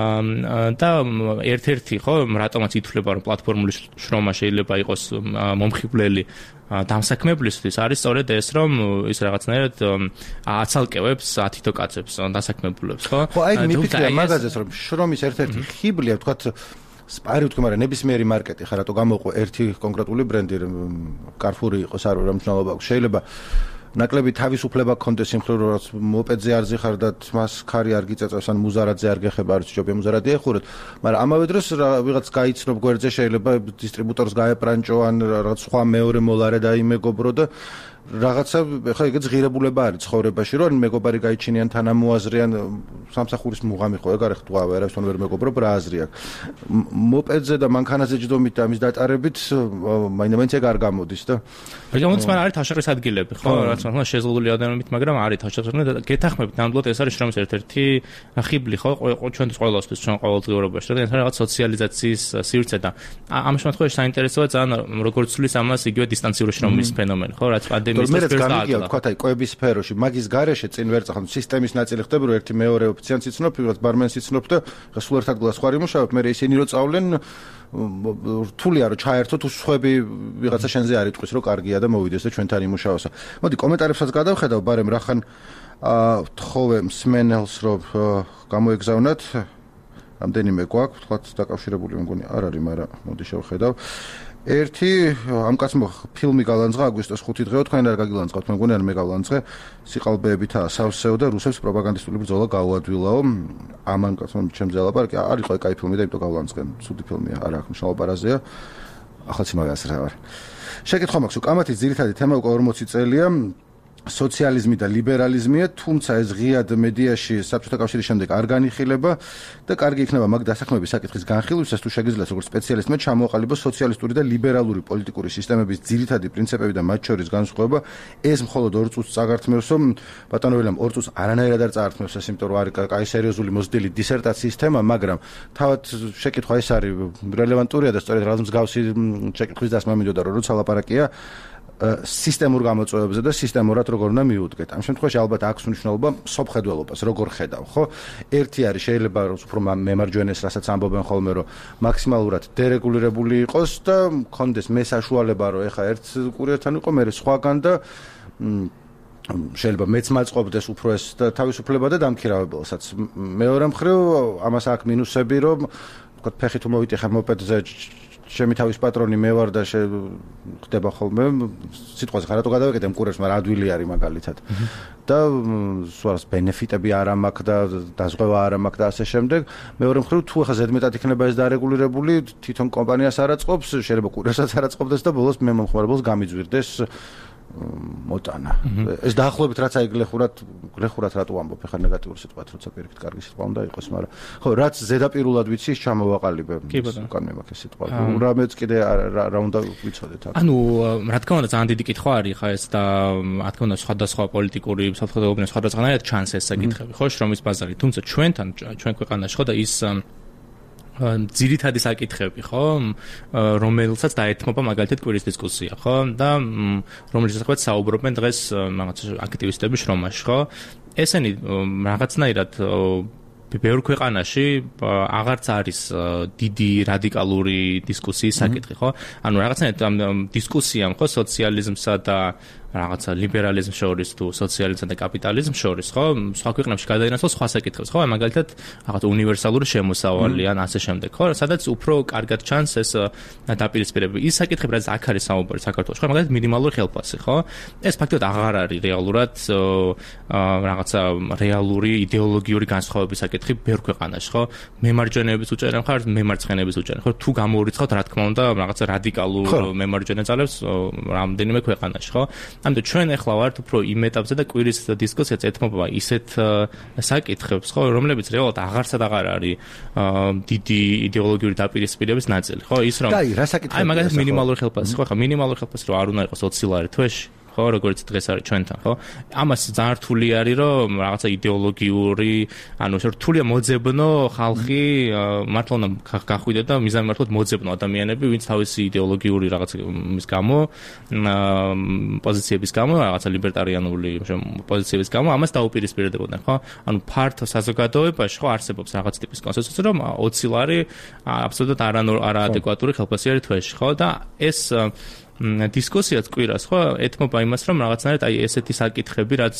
და ერთ-ერთი, ხო, რატომაც ითვლება რომ პლატფორმული შრომა შეიძლება იყოს მომხიბვლელი დამსაქმებლისთვის არის სწორედ ეს, რომ ის რაღაცნაირად აცალკევებს ათითო კაცებს დასაქმებულებს, ხო? ხო, აი მიფიქრია მაგაზეც, რომ შრომის ერთ-ერთი ხიბლია, ვთქვათ, სპარი ვთქვი, მაგრამ ნებისმიერი მარკეტი ხარ, რატო გამოყო ერთი კონკრეტული ბრენდი, Carrefour იყოს, არ ვიცი, მნიშვნელობა აქვს. შეიძლება ნაკლები თავისუფლება გქონდეს იმ მხრივ, რომ მოპედზე არ ზიხარდათ, მას ქარი არ გიწეწევს, ან მუზარადზე არ გეხება, არ ვიჯობია მუზარადი ეხურეთ, მაგრამ ამავე დროს ვიღაც გაიცნობ გვერდზე, შეიძლება დისტრიბუტორს გაეპრანჭო, ან რაღაც სხვა მეორე მოლარე დაიმეგობრო და რაღაცა ხა ეგეც ღირებულება არის ცხოვრებაში, რომ მეგობარი გაიჩინიან თანამოაზრიან სამსახურის მუღამი ხო ეგ არ ხტვა, ვერავისთან ვერ მეგობრობ რა აზრი აქვს. მოპედზე და მანქანაზე ჯდომით და ამის დატარებით მაინც ეგ არ გამოდის და ეგ გამოდის, მაგრამ არის თავშეყრის ადგილები, ხო, რაც თქმა შეზღუდული ადამიანებით, მაგრამ არის თავშეყრი და გეთახმებით ნამდვილად ეს არის შრომის ერთ-ერთი ხიბლი, ხო, ჩვენთვის ყველასთვის, ჩვენ ყოველდღიურობაში, და ეს რაღაც სოციალიზაციის სივრცე და ამ შემთხვევაში საინტერესოა ძალიან როგორც ცulis ამას იგივე დისტანციური შრომის ფენომენი, ხო, რაც მერეც გამიგია ვთქვათ აი კვების სფეროში მაგის გარეშე წინ ვერ წახან სისტემის ნაწილი ხდება რომ ერთი მეორე ოფიციანს იცნობ, ვიღაც ბარმენს იცნობ და სულ ერთ ადგილას ხარ იმუშავებ, მე ისინი რო წავლენ რთულია რომ ჩაერთო თუ სხვები ვიღაცა შენზე არ იტყვის რომ კარგია და მოვიდეს და ჩვენთან იმუშაოსა. მოდი კომენტარებსაც გადავხედავ, ბარემ რახან თხოვე მსმენელს რომ გამოეგზავნათ რამდენიმე გვაქვს, ვთქვათ დაკავშირებული მგონი არ არის, მაგრამ მოდი შევხედავ. ერთი ამ კაცმა ფილმი გალანძღა აგვისტოს ხუთი დღეო, თქვენ არ გაგილანძღავთ, მე მგონი არ მე გალანძღე, სიყალბეებითა სავსეო და რუსებს პროპაგანდისტული ბრძოლა გაუადვილაო. ამან კაცმა ჩემზე ლაპარაკი, არის ხო კაი ფილმი და იმიტომ გავლანძღე, ცუდი ფილმია, არ აქვს მშრალობა რაზეა. ახალცი მაგას რა ვარ. შეკითხვა მაქვს, უკამათის ძირითადი თემა უკვე ორმოცი წელია. სოციალიზმი და ლიბერალიზმია, თუმცა ეს ღიად მედიაში საბჭოთა კავშირის შემდეგ არ განიხილება და კარგი იქნება მაგ დასაქმების საკითხის განხილვისას, თუ შეგიძლიათ როგორც სპეციალისტმა ჩამოაყალიბოს სოციალისტური და ლიბერალური პოლიტიკური სისტემების ძირითადი პრინციპები და მათ შორის განსხვავება. ეს მხოლოდ ორ წუთს წაგართმევს, ბატონო ველამ ორ წუთს არანაირად არ წაართმევს ეს, იმიტომ რომ არის კაი სერიოზული მოზრდილი დისერტაციის თემა, მაგრამ თავად შეკითხვა ეს არის რელევანტურია და სწორედ რაღაც მსგავსი შეკითხვის დასმა მინდოდა, რომ როცა ლაპარაკია სისტემურ გამოწვევებზე და სისტემურად როგორ უნდა მიუდგეთ. ამ შემთხვევაში ალბათ აქვს მნიშვნელობა სოფხედველობას, როგორ ხედავ, ხო? ერთი არის შეიძლება უფრო მემარჯვენეს, რასაც ამბობენ ხოლმე, რომ მაქსიმალურად დერეგულირებული იყოს და მქონდეს მე საშუალება, რომ ეხა ერთ კურიერთან იყო, მე სხვაგან და შეიძლება მეც მაწყობდეს უფრო ეს თავისუფლება და დამქირავებელსაც. მეორე მხრივ ამას აქვს მინუსები, რომ ვთქვათ, ფეხი თუ მოვიტეხე მოპედზე ჩემი თავის პატრონი მე ვარ და ხდება ხოლმე სიტყვაზე ხარ რატო გადავეკეთე მკურერს, მაგრამ ადვილი არის მაგალითად. და სულაც ბენეფიტები არ მაქვს და დაზღვევა არ მაქვს და ასე შემდეგ. მეორე მხრივ თუ ახლა ზედმეტად იქნება ეს დარეგულირებული, თვითონ კომპანიას არაწყობს, შეიძლება კურიერსაც არაწყობდეს და ბოლოს მე მომხმარებელს გამიძვირდეს მოტანა. ეს დაახლოებით რაც აი გლეხურად, გლეხურად რატო ამბობ, ხა ნეგატიურ სიტყვათ, როცა პირიქით კარგი სიტყვა უნდა იყოს, მაგრამ ხო, რაც ზედაპირულად ვიცი, ის ჩამოვაყალიბე. უკან მე მაქვს ეს სიტყვა. რამეც კიდე რა უნდა ვიცოდეთ აქ. ანუ რა თქმა უნდა ძალიან დიდი კითხვა არის ხა ეს და რა თქმა უნდა სხვადასხვა პოლიტიკური საფრთხეობრივი სხვადასხვანაირად ჩანს ეს საკითხები, ხო, შრომის ბაზარი. თუმცა ჩვენთან, ჩვენ ქვეყანაში ხო და ის ძირითადი საკითხები, ხო, რომელსაც დაეთმობა მაგალითად კვირის დისკუსია, ხო, და რომელშიც საუბრობენ დღეს რაღაც აქტივისტები შრომაში, ხო. ესენი რაღაცნაირად ბევრ ქვეყანაში აღარც არის დიდი რადიკალური დისკუსიის საკითხი, ხო? ანუ რაღაცნაირად ამ დისკუსიამ, ხო, სოციალიზმსა და რაღაცა ლიბერალიზმ შორის თუ სოციალიზმსა და კაპიტალიზმ შორის, ხო? სხვა ქვეყნებში გადაინაცვლა სხვა საკითხებს, ხო? მაგალითად, რაღაც უნივერსალური შემოსავალი ან ასე შემდეგ, ხო? სადაც უფრო კარგად ჩანს ეს დაპირისპირება. ის საკითხები, რაც აქ არის საუბარი საქართველოში, ხო? მაგალითად, მინიმალური ხელფასი, ხო? ეს ფაქტობრივად აღარ არის რეალურად რაღაცა რეალური იდეოლოგიური განსხვავების საკითხი ბევრ ქვეყანაში, ხო? მემარჯვენეების უჭერენ ხარ, მემარცხენეების უჭერენ, ხო? თუ გამოურიცხავთ, რა თქმა უნდა, რაღაცა რადიკალურ მემარჯვენე ძალებს რამდენიმე ქვეყანაში, ხო? ამიტომ ჩვენ ახლა ვართ უფრო იმ ეტაპზე და კვირის დისკუსიაც ეთმობა ისეთ საკითხებს, ხო, რომლებიც რეალურად აღარსად აღარ არის დიდი იდეოლოგიური დაპირისპირების ნაწილი, ხო, ის რომ აი, რა საკითხია? აი, მაგალითად მინიმალური ხელფასი, ხო, ხა მინიმალური ხელფასი რომ არ უნდა იყოს ოცი ლარი თვეში, ხო, როგორც დღეს არის ჩვენთან, ხო? ამას ძალიან რთული არის, რომ რაღაცა იდეოლოგიური, ანუ რთულია მოძებნო ხალხი, მართლა უნდა გახვიდეთ და მიზანი მართლა მოძებნო ადამიანები, ვინც თავისი იდეოლოგიური რაღაცა მის გამო, პოზიციების გამო, რაღაცა ლიბერტარიანული პოზიციების გამო ამას დაუპირისპირდებოდნენ, ხო? ანუ ფართო საზოგადოებაში, ხო, არსებობს რაღაც ტიპის კონსენსუსი, რომ ოცი ლარი აბსოლუტურად არაადეკვატური ხელფასი არის თვეში, ხო? და ეს დისკუსიაც კვირას, ხო, ეთმობა იმას, რომ რაღაცნაირად აი ესეთი საკითხები, რაც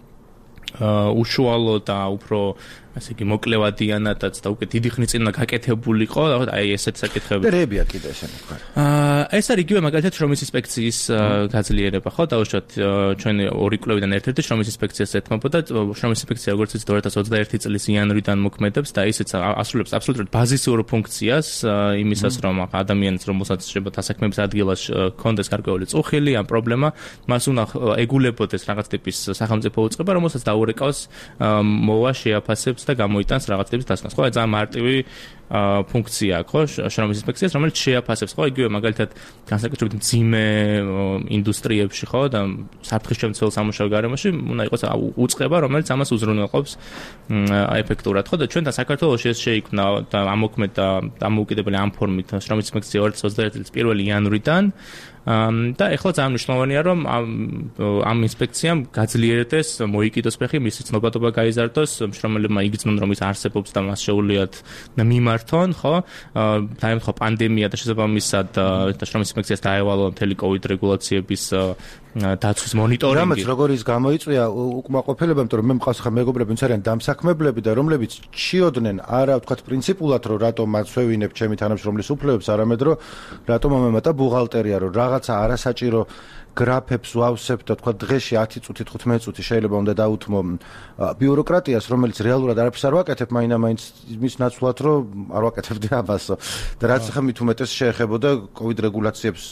უშუალო და უფრო ასე იგი მოკლევადიანადაც და უკვე დიდი ხნის წინ უნდა გაკეთებულიყო, აი ესეთი საკითხები. და რეებია კიდე ესენი თქვა. აა ეს არის იგივე მაგალითად შრომის ინსპექციის გაძლიერება, ხო, დაუშვათ ჩვენ ორი კვლევიდან ერთ-ერთი შრომის ინსპექციას ეთმობოდა, შრომის ინსპექცია როგორც იცით ორი ათას ოცდაერთი წლის იანვრიდან მოქმედებს და ისიც ასრულებს აბსოლუტურად ბაზისურ ფუნქციას იმისას, რომ ადამიანს რომელსაც შეიძლება დასაქმების ადგილას კონდეს გარკვეული წუხილი ან პრობლემა, მას უნდა ეგულებოდეს რაღაც ტიპის სახელმწიფო უწყება, რომელსაც დაურეკავს მოვა შეაფასებს და გამოიტანს რაღაც ტიპის დასკვნას. ხო, ძალიან მარტივი ფუნქცია აქვს, ხო, შრომის ინსპექციას, რომელიც შეაფასებს, ხო, იგივე მაგალითად განსაკუთრებით მძიმე ინდუსტრიებში, ხო, და საფრთხისშემცველ სამუშაო გარემოში უნდა იყოს უწყება, რომელიც ამას უზრუნველყოფს ეფექტურად, ხო, და ჩვენთან საქართველოში ეს შეიქმნა და ამოქმედა დამოუკიდებელი ამ ფორმით შრომის ინსპექცია ორი ათას ოცდაერთი წლის პირველი იანვრიდან და ეხლა ძალიან მნიშვნელოვანია, რომ ამ ინსპექციამ გაძლიერდეს, მოიკიდოს ფეხი, მისი ცნობადობა გაიზარდოს, მშრომელებმა იგრძნონ, რომ ის არსებობს და მას შეუძლიათ მიმართონ, ხო? დაემთხვა პანდემია და შესაბამისად და შრომის ინსპექციას დაევალა მთელი კოვიდ რეგულაციების დაცვის მონიტორინგი. რამაც როგორ ის გამოიწვია უკმაყოფილება, იმიტომ რომ მე მყავს ხა მეგობრები, ვინც არიან დამსაქმებლები და რომლებიც ჩიოდნენ არა ვთქვათ პრინციპულად, რომ რატომ მაცვევინებ ჩემი თანამშრომლის უფლებებს, არამედ რომ რატომ მომემატა ბუღალტერია, რომ რაღაცა არასაჭირო გრაფებს ვავსებ და თქვა დღეში ათი წუთი თხუთმეტი წუთი შეიძლება უნდა დაუთმო ბიუროკრატიას, რომელიც რეალურად არაფერს არ ვაკეთებ, მაინდა-მაინც იმის ნაცვლად, რომ არ ვაკეთებდი ამასო. და რაც ხა მით უმეტეს შეეხებოდა კოვიდ რეგულაციებს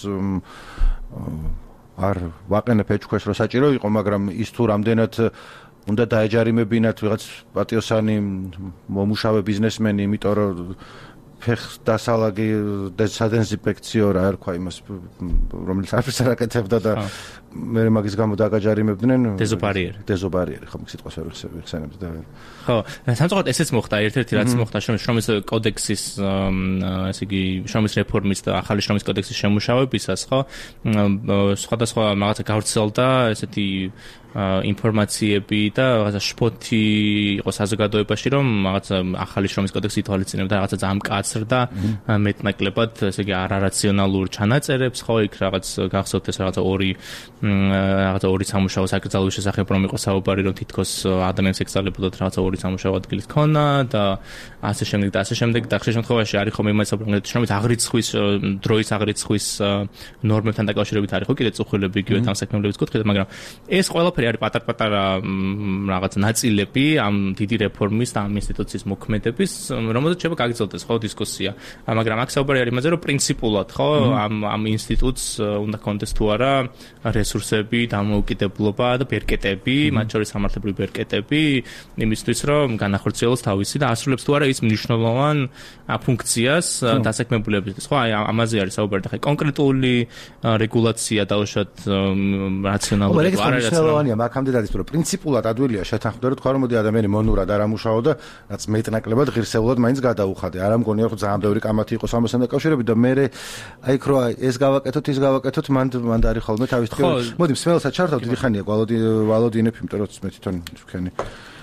არ ვაყენებ ეჭქვეშ, რომ საჭირო იყო, მაგრამ ის თუ რამდენად უნდა დაეჯარიმებინათ ვიღაც პატიოსანი მომუშავე ბიზნესმენი, იმიტომ რომ ფეხს დასალაგი დეზინფექციო რა ერქვა იმას, რომელიც არაფერს არ აკეთებდა და მე მაგის გამო დაგაჯარიმებდნენ. დეზობარიერი. დეზობარიერი, ხო, მაგ სიტყვას ვერ ვიხსენებდი და ვერ. ხო, სამწუხაროდ ესეც მოხდა, ერთ-ერთი რაც მოხდა შრომის კოდექსის, ესე იგი, შრომის რეფორმის და ახალი შრომის კოდექსის შემუშავებისას, ხო? სხვადასხვა რაღაცა გავრცელდა, ესეთი ინფორმაციები და რაღაცა შფოთი იყო საზოგადოებაში, რომ რაღაცა ახალი შრომის კოდექსი ითვალისწინებდა რაღაცა ძალიან მკაცრ და მეტნაკლებად, ესე იგი, არარაციონალურ ჩანაწერებს, ხო, იქ რაღაც გახსოვთ ეს რაღაცა ორი რაღაცა ორი სამუშაო საკრძალვის შესახებ რომ იყო საუბარი, რომ თითქოს ადამიანს ეკრძალებოდათ რაღაცა ორი სამუშაო ადგილის ქონა და ასე შემდეგ და ასე შემდეგ და ხშირ შემთხვევაში არის ხომ იმას საუბარი, რომ აღრიცხვის დროის აღრიცხვის ნორმებთან დაკავშირებით არის ხო კიდე წუხილები იგივე თანასაქმებლების კუთხით, მაგრამ ეს ყველაფერი არის პატარ-პატარა რაღაც ნაწილები ამ დიდი რეფორმის და ამ ინსტიტუციის მოქმედების, რომელზეც შეიძლება გაგრძელდეს ხო დისკუსია. მაგრამ აქ საუბარი არის იმაზე, რომ პრინციპულად ხო ამ ამ ინსტიტუტს უნდა კონდეს თუ არა რესურსები, დამოუკიდებლობა და ბერკეტები, მათ შორის სამართლებრივი ბერკეტები, იმისთვის რომ განახორციელოს თავისი და ასრულებს თუ არა ის მნიშვნელოვან ფუნქციას დასაქმებულებისთვის. ხო, აი ამაზე არის საუბარი და ხა კონკრეტული რეგულაცია დაუშვათ რაციონალური არ არის რაციონალურია, მაგამდე დადის, რომ პრინციპულად ადვილია შეთანხმდა, რომ თქვა რომ მოდი ადამიანი მონურად არ ამუშაო და რაც მეტნაკლებად ღირსეულად მაინც გადაუხადე. არ ამგონია რომ ძალიან ბევრი კამათი იყოს ამასთან დაკავშირებით და მე აი ხო ეს გავაკეთოთ, ის გავაკეთოთ, მან მან არის ხოლმე თავის. მოდი მსმელსაც ჩართავ, დიდი ხანია ვალოდინებ, იმიტომ რომ მე თვითონ თქვენი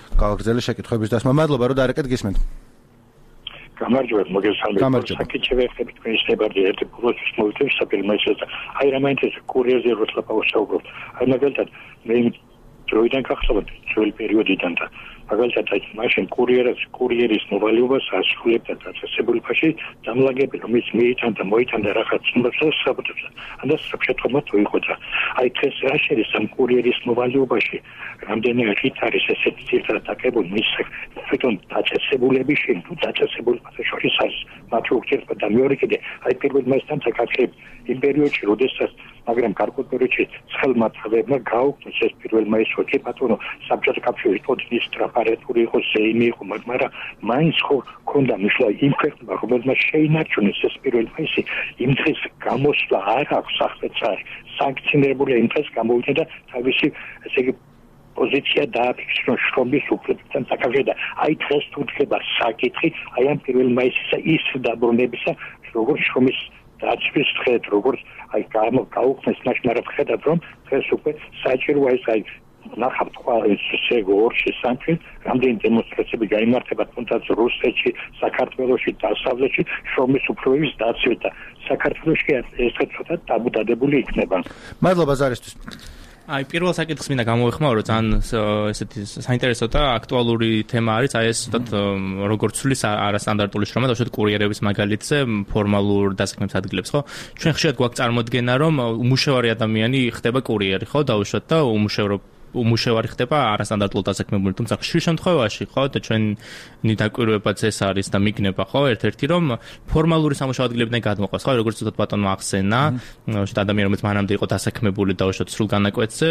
გავაგრძელე შეკითხვების დასმა. მადლობა რომ დაარეკეთ გისმენთ. გამარჯობა, მოგესალმებით. საკითხი ვეხებით თქვენი შებარდი ერთი პროცესის მოვიწევს საფერმაისეთა. აი რა მაინტერესებს კურიერზე როცა ვსაუბრობ. აი მაგალითად მე დროიდან გახსოვთ ძველი პერიოდიდან და მაგალითად აი მაშინ კურიერის კურიერის მოვალეობას ასრულებდა დაწესებულ ფაში დამლაგები რომ ის მიიტანდა მოიტანდა რაღაც ცნობებს საბუთებს და საფშეთქომად უიყოდა აი დღეს რა შეიძლება ამ კურიერის მოვალეობაში რამდენი რით არის ესეთი ცირთა დაკებული მის თვითონ დაწესებულები შენ თუ დაწესებულ ფაშორის არის მათ უხერხდა და მეორე კიდე აი პირველ მასთან საკითხები იმ პერიოდში როდესაც მაგრამ გარკვეულ პერიოდში ხელმაწყებლებმა გაუქმეს ეს პირველ მაისში ბატონო საბჭოთა კავშირის პოლინის ტრაპარეტური იყო ზეიმი იყო მაგრამ მაინც ხო ქონდა მისვლა იმ ქვეყნებმა რომელმაც შეინარჩუნეს ეს პირველ მაისი იმ დღეს გამოსვლა არ აქვს სახელმწიფო სანქციონირებული იმ დღეს გამოვიდა და თავისი ესე იგი პოზიცია დააფიქსირა შრომის უფლებებთან საკავშირო და აი დღეს თუ ხდება საკითხი აი ამ პირველ მაისისა ის დაბრუნებისა როგორც შრომის დაცვის დღეთ როგორც აი გაუქმეს მაშინარად ხედავთ რომ დღეს უკვე საჭიროა ეს აი ნახავთ ყოველთვის შეგორში სამფი რამდენი დემონსტრაციები გაიმართება თუნდაც რუსეთში საქართველოში დასავლეთში შრომის უფლებების დაცვა და საქართველოში ეს ცოტა დაბუდადებული იქნება მადლობა ზარისთვის აი პირველ საკითხს მინდა გამოვიხმარო რომ ძალიან ესეთი საინტერესო და აქტუალური თემა არის აი ეს ცოტა როგორც ცulis არასტანდარტული შრომა და უშუალოდ კურიერების მაგალითზე ფორმალურ დასაქმების ადგილებს ხო ჩვენ ხშირად გვაქვს წარმოდგენა რომ უმუშევარი ადამიანი ხდება კურიერი ხო დაუშვათ და უმუშევრო უმუშევარი ხდება არასტანდარტულ დასაქმებული თუმცა ხშირ შემთხვევაში ხო და ჩვენი დაკვირვებაც ეს არის და მიგნება ხო ერთ-ერთი რომ ფორმალური სამუშაო ადგილებიდან გადმოყვას ხო როგორც ცოტა ბატონმა ახსენა უშუალოდ ადამიანი რომელიც მანამდე იყო დასაქმებული და უშუალოდ სრულ განაკვეთზე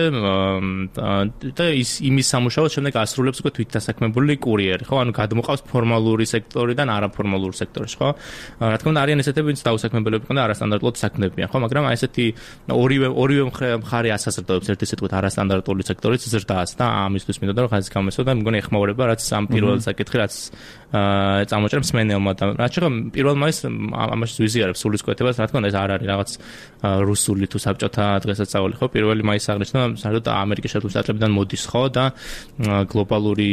და ის იმის სამუშაოს შემდეგ ასრულებს უკვე თვით დასაქმებული კურიერი ხო ანუ გადმოყავს ფორმალური სექტორიდან არაფორმალურ სექტორში ხო რა თქმა უნდა არიან ესეთები ვინც დაუსაქმებელები ყო და არასტანდარტულად საქმდებიან ხო მაგრამ აი ესეთი ორივე ორივე მხარე ასაზრდოებს ერთი სიტყვით არასტანდარტული სექტორი ის ზრდას და ამისთვის მინდოდა რომ ხაზი გამესო და მგონი ეხმაურება რაც ამ პირველ საკითხი რაც წამოჭრა მსმენელმა და რაც შეღო პირველ მაისს ამაში ვიზიარებს სულისკვეთებას რა თქმა უნდა ეს არ არის რაღაც რუსული თუ საბჭოთა დღესასწაული ხო პირველი მაისი აღნიშნა საერთოდ ამერიკის შეერთებული შტატებიდან მოდის ხო და გლობალური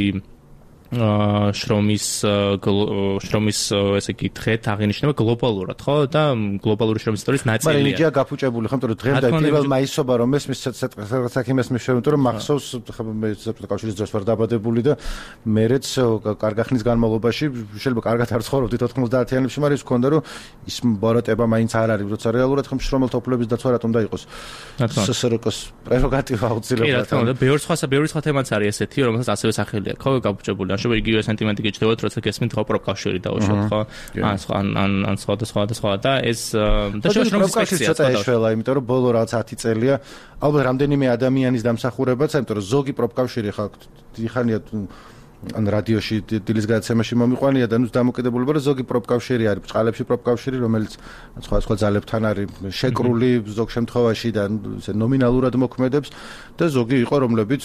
შრომის შრომის ესე იგი დღეთ აღინიშნება გლობალურად ხო და გლობალური შრომის ისტორიის ნაწილია. მაგრამ ნიჭია გაფუჭებული ხო, იმიტომ რომ დღემდე პირველ მაისობა რომ ესმის საკითხის მიშევენ რომ მახსოვს საბჭოთა კავშირის დროს ვარ დაბადებული და მერეც კარგი ხნის განმავლობაში შეიძლება კარგად არ ცხოვრობდით ოთხმოცდაათიანებში, მაგრამ ის მქონდა რომ ის ბოროტება მაინც არ არის, როცა რეალურად ხომ შრომელთა უფლებების დაცვა რატომ და იყოს. სსრკ-ს პრეროგატივა აუცილებლად. კი რა თქმა უნდა, ბევრი სხვა ბევრი სხვა თემაც არის ესეთი, რომელსაც ასევე სახელი აქვს, ხო, გაფუჭებული. შეიძლება იგივე სენტიმენტი გიჩნდებათ, როცა გესმით ხო პროფკავშირი დაუშვათ, ხო? ან სხვა ან ან სხვა და სხვა და სხვა და ეს და შრომის ინსპექცია ცოტა ეშველა, იმიტომ რომ ბოლო რაღაც ათი წელია ალბათ რამდენიმე ადამიანის დამსახურებაც, იმიტომ რომ ზოგი პროფკავშირი ხა დიხანია ან რადიოში დილის გადაცემაში მომიყვანია და ნუ დამოკიდებულება რომ ზოგი პროფკავშირი არის, ბწყალებში პროფკავშირი, რომელიც სხვა სხვა ძალებთან არის შეკრული ზოგ შემთხვევაში და ესე ნომინალურად მოქმედებს და ზოგი იყო რომლებიც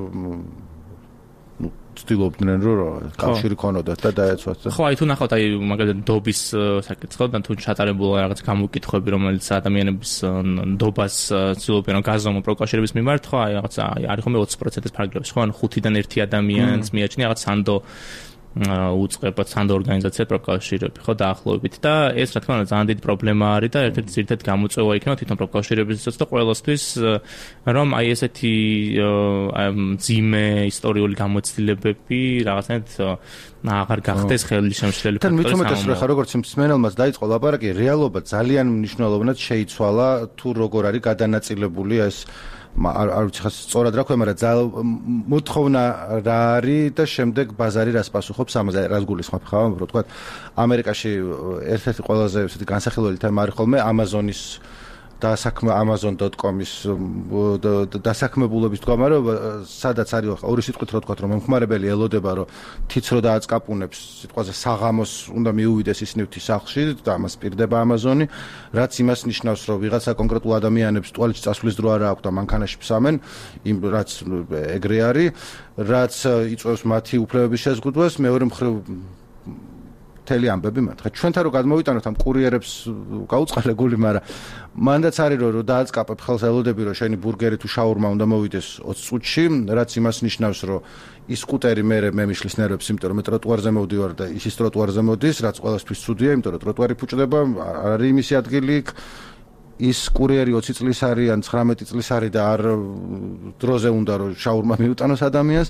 ცდილობდნენ რომ კავშირი ქონოდათ და დაეცვათ. ხო, აი თუ ნახავთ აი მაგალითად ნდობის საკითხს ხო და თუ ჩატარებულა რაღაც გამოკითხვები რომელიც ადამიანების ნდობას ცდილობენ რომ გაზომო პროკავშირების მიმართ ხო აი რაღაც არის ხომ ოცი პროცენტის ფარგლებში ხო ან ხუთიდან ერთი ადამიანს მიაჩნია რაღაც სანდო უწყება სანდო ორგანიზაცია პროფკავშირები ხო დაახლოებით და ეს რა თქმა უნდა ძალიან დიდი პრობლემა არის და ერთ-ერთი ძირითადი გამოწვევა იქნება თვითონ პროფკავშირებისთვის და ყველასთვის რომ აი ესეთი ძიმე ისტორიული გამოცდილებები რაღაცნაირად აღარ გახდეს ხელშემშლელი ფაქტორი. თან მით უმეტეს რა როგორც მსმენელმაც დაიწყო ლაპარაკი რეალობა ძალიან მნიშვნელოვნად შეიცვალა თუ როგორ არის გადანაწილებული ეს არ არ ვიცი ხა სწორად რა ქვია, მაგრამ მოთხოვნა რა არის და შემდეგ ბაზარი რას პასუხობს ამაზე, რას გულისხმობ ხა, რომ თქვა ამერიკაში ერთ-ერთი ყველაზე ესეთი განსახილველი თემა არის ხოლმე Amazon-ის დასაქმე amazon dot com-ის დასაქმებულობის თქვა, მაგრამ სადაც არის ორი სიტყვით რო თქვა, რომ მომხმარებელი ელოდება, რომ თიც რო დააწყაპუნებს სიტყვაზე საღამოს უნდა მიუვიდეს ის ნივთი სახლში და ამას პირდება Amazon-ი, რაც იმას ნიშნავს, რომ ვიღაცა კონკრეტულ ადამიანებს ტუალეტში წასვლის დრო არ აქვს და მანქანაში ფსამენ, იმ რაც ეგრე არის, რაც იწვევს მათი უფლებების შეზღუდვას, მეორე მხრივ მთელი ამბები მათგა. ჩვენთან რო გადმოვიტანოთ ამ კურიერებს გაუწყალე გული, მაგრამ მანდაც არის რომ დააწყაპებ ხელს ელოდები რომ შენი ბურგერი თუ შაურმა უნდა მოვიდეს ოცი წუთში, რაც იმას ნიშნავს რომ ის სკუტერი მე მე მიშლის ნერვებს, იმიტომ რომ მე ტროტუარზე მოვდივარ და ის ის ტროტუარზე მოდის, რაც ყველასთვის ცუდია, იმიტომ რომ ტროტუარი ფუჭდება, არ არის იმისი ადგილი იქ. ის კურიერი ოცი წლის არის ან ცხრამეტი წლის არის და არ დროზე უნდა რომ შაურმა მიუტანოს ადამიანს.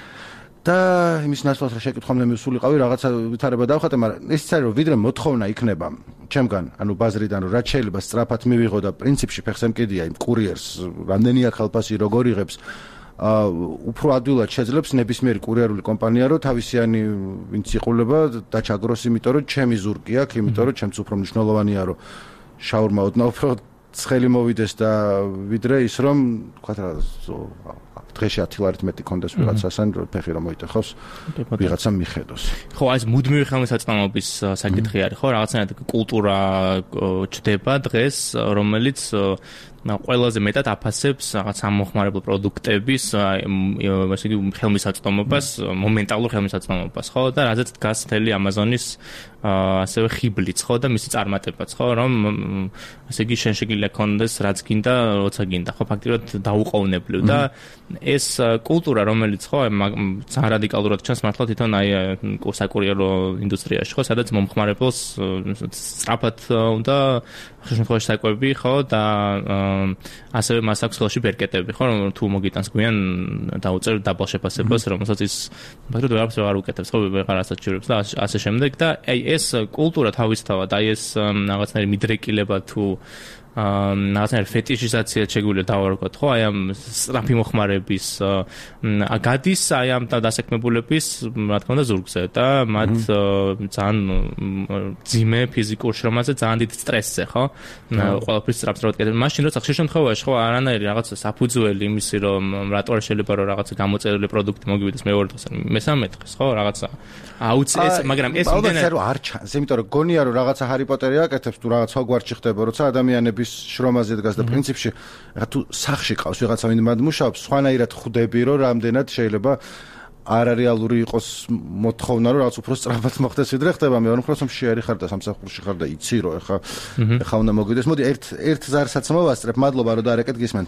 და იმის ნაცვლად რა შეკითხვამდე მივსულიყავი, რაღაცა ვითარება დავხატე, მაგრამ ისიც არის რომ ვიდრე მოთხოვნა იქნება ჩემგან, ანუ ბაზრიდან რომ რაც შეიძლება სწრაფად მივიღო და პრინციპში ფეხს ემკიდია იმ კურიერს, რამდენია ხალხი როგორ იღებს, აა უფრო ადვილად შეძლებს ნებისმიერი კურიერული კომპანია რომ თავისიანი ვინც იყულება დაჩაგროს, იმიტომ რომ ჩემი ზურგი აქვს, იმიტომ რომ ჩემს უფრო მნიშვნელოვანია რომ შაურმა ოდნავ უფრო ცხელი მოვიდეს და ვიდრე ის რომ თქვა რა დღეში ათი ლარით მეტი კონდეს ვიღაცასთან ფეხი რომ მოიტეხოს ვიღაცამ მიხედოს. ხო, ეს მუდმივი ხელმისაწვდომობის საკითხი არის, ხო, რაღაცნაირად კულტურა ჩდება დღეს, რომელიც ყველაზე მეტად აფასებს რაღაც ამოხმარებელ პროდუქტების ესე იგი ხელმისაწვდომობას, მომენტალურ ხელმისაწვდომობას, ხო, და რაზეც დგას მთელი Amazon-ის ასევე ხიბლიც, ხო, და მისი წარმატებაც, ხო, რომ ესე იგი შენ შეგიძლია კონდეს რაც გინდა, როცა გინდა, ხო, ფაქტიურად დაუყოვნებლივ და ეს კულტურა, რომელიც ხო, ძალიან რადიკალურად ჩანს მართლა თვითონ აი საკურიერო ინდუსტრიაში, ხო, სადაც მომხმარებელს სწრაფად უნდა ხშირ შემთხვევაში საკვები, ხო, და ასევე მას აქვს ხელში ბერკეტები, ხო, რომ თუ მოგიტანს გვიან დაუწერ დაბალ შეფასებას, რომელსაც ის ფაქტობრივად ვეღარც არ უკეთებს, ხო, ვეღარ ასაჩივრებს და ასე შემდეგ და აი ეს კულტურა თავისთავად, აი ეს რაღაცნაირი მიდრეკილება თუ რაღაცნაირი ფეტიშიზაცია შეგვიძლია დავარქვათ, ხო, აი ამ სწრაფი მოხმარების გადის აი ამ დასაქმებულების, რა თქმა უნდა, ზურგზე და მათ ძალიან ძიმე ფიზიკურ შრომაზე, ძალიან დიდ სტრესზე, ხო? ყველაფრის სწრაფად კეთდება. მაშინ როცა ხშირ შემთხვევაში, ხო, არანაირი რაღაცა საფუძველი იმისი, რომ რატო არ შეიძლება რომ რაღაცა გამოწერილი პროდუქტი მოგივიდეს მეორე დღეს, მესამე დღეს, ხო, რაღაცა აუცილებლად, მაგრამ ეს იმდენად რომ არ ჩანს, იმიტომ რომ გონია რომ რაღაცა ჰარი პოტერი აკეთებს თუ რაღაც ჰოგვარტსში ხდება, როცა ადამიანები შრომაზე დგას და პრინციპში რა თუ სახში ყავს ვიღაცა ვინ მადმუშაობს, სხვანაირად ხვდები რომ რამდენად შეიძლება არარეალური იყოს მოთხოვნა რომ რაღაც უფრო სწრაფად მოხდეს ვიდრე ხდება. მე ვარ მხოლოდ შეერი ხარ და სამსახურში ხარ და იცი რომ ეხა ეხა უნდა მოგვიდეს. მოდი ერთ ერთ ზარსაც მოვასწრებ. მადლობა რომ დაარეკეთ, გისმენთ.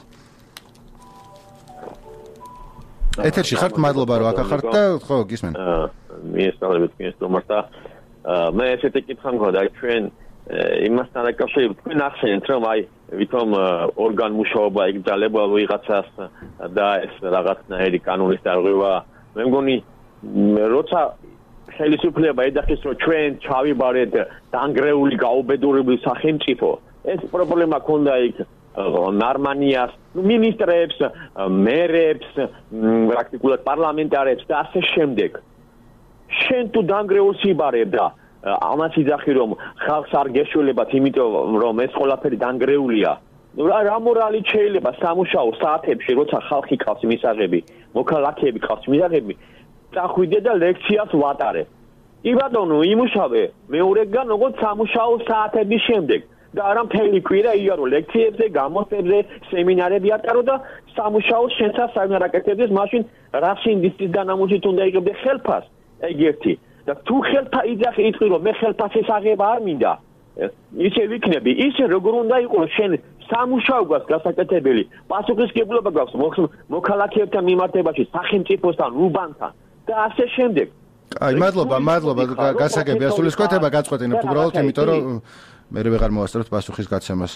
ეთერში ხართ, მადლობა რომ აქ ხართ და ხო გისმენთ. მიესწავლებით მიესწრომართა. მე ესეთი კითხვა მქონდა ჩვენ იმასთან დაკავშირებით თქვენ ახსენეთ რომ აი ვითომ ორგან მუშაობა იგრძელება ვიღაცას და ეს რაღაცნაირი კანონის დარღვევა მე მგონი როცა ხელისუფლება ეძახის რომ ჩვენ ჩავიბარეთ დანგრეული გაუბედურებული სახელმწიფო ეს პრობლემა ქონდა იქ ნარმანიას მინისტრებს მერებს პრაქტიკულად პარლამენტარებს და ასე შემდეგ შენ თუ დანგრეულს იბარებ და ამას იძახი რომ ხალხს არ გეშველებათ იმიტომ რომ ეს ყველაფერი დანგრეულია რა მორალი შეიძლება სამუშაო საათებში როცა ხალხი ყავს მისაღები მოქალაქეები ყავს მისაღები წახვიდე და ლექციას ვატარე კი ბატონო იმუშავე მეორეგან როგორც სამუშაო საათების შემდეგ და არა მთელი კვირა იარო ლექციებზე გამოცებზე სემინარები ატარო და სამუშაოს შენსაც საერთოდ აკეთებდეს მაშინ რა სინდისის განამუშით უნდა იღებდე ხელფას ეგ ერთი და თუ ხელფა იძახი იტყვი რომ მე ხელფასის აღება არ მინდა ისე ვიქნები ისე როგორ უნდა იყოს შენ სამუშაო გვაქვს გასაკეთებელი პასუხისმგებლობა გვაქვს მოქალაქეებთან მიმართებაში სახელმწიფოსთან უბანთან და ასე შემდეგ აი მადლობა მადლობა გასაგები ასულისკვეთება გაწყვეტინებთ უბრალოდ იმიტომ რომ მე ვეღარ მოვასწრებთ პასუხის გაცემას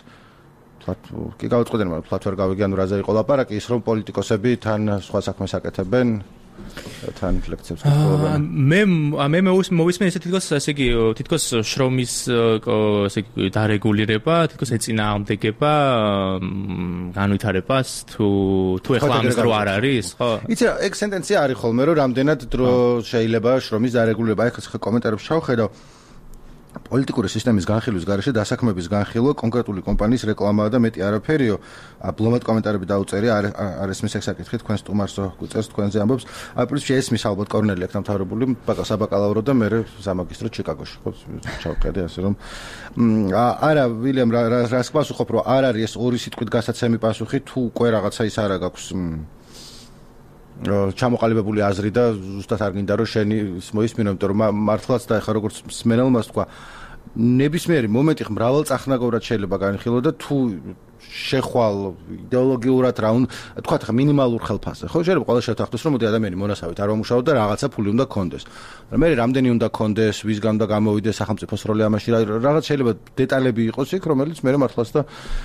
კი გავაწყვეტინე მაგრამ ფლათ ვერ გავიგე ანუ რაზე იყო ლაპარაკი ის რომ პოლიტიკოსები თან სხვა საქმეს აკეთებენ თან ფლექციებს კეთებენ მე მე მოვისმენ ესე თითქოს ესე იგი თითქოს შრომის ესე იგი დარეგულირება თითქოს ეწინააღმდეგება განვითარებას თუ თუ ეხლა ამის დრო არ არის ხო იცი რა ეგ სენტენცია არის ხოლმე რომ რამდენად დრო შეიძლება შრომის დარეგულირება აი ხა კომენტარებში შევხედავ პოლიტიკური სისტემის განხილვის გარეშე დასაქმების განხილვა კონკრეტული კომპანიის რეკლამაა და მეტი არაფერიო. აბლომად კომენტარები დაუწერია, არ ესმის ეგ საკითხი, თქვენ სტუმარსო გუწევს თქვენზე ამბობს. აი პრინციპში ესმის ალბათ კორნელი აქ დამთავრებული საბაკალავრო და მე სამაგისტრო ჩიკაგოში. ხო ჩავყედე ასე რომ არა ვილიამ რას პასუხობ რომ არ არის ეს ორი სიტყვით გასაცემი პასუხი თუ უკვე რაღაცა ის არა გაქვს ჩამოყალიბებული აზრი და ზუსტად არ გინდა რომ შენი ის მოისმინო, იმიტომ რომ მართლაც და ეხლა როგორც მსმენელმა თქვა, ნებისმიერი მომენტი მრავალწახნაგოვრად შეიძლება განხილო და თუ შეხვალ იდეოლოგიურად რა უნდა თქვა ხა მინიმალურ ხელფასზე ხო შეიძლება ყველა შევთანხმდეს რომ მოდი ადამიანი მონასავით არ მომუშაოს და რაღაცა ფული უნდა კონდეს მე რამდენი უნდა კონდეს ვისგან და გამოვიდეს სახელმწიფოს როლი ამაში რაღაც შეიძლება დეტალები იყოს იქ რომელიც მე მართლაც და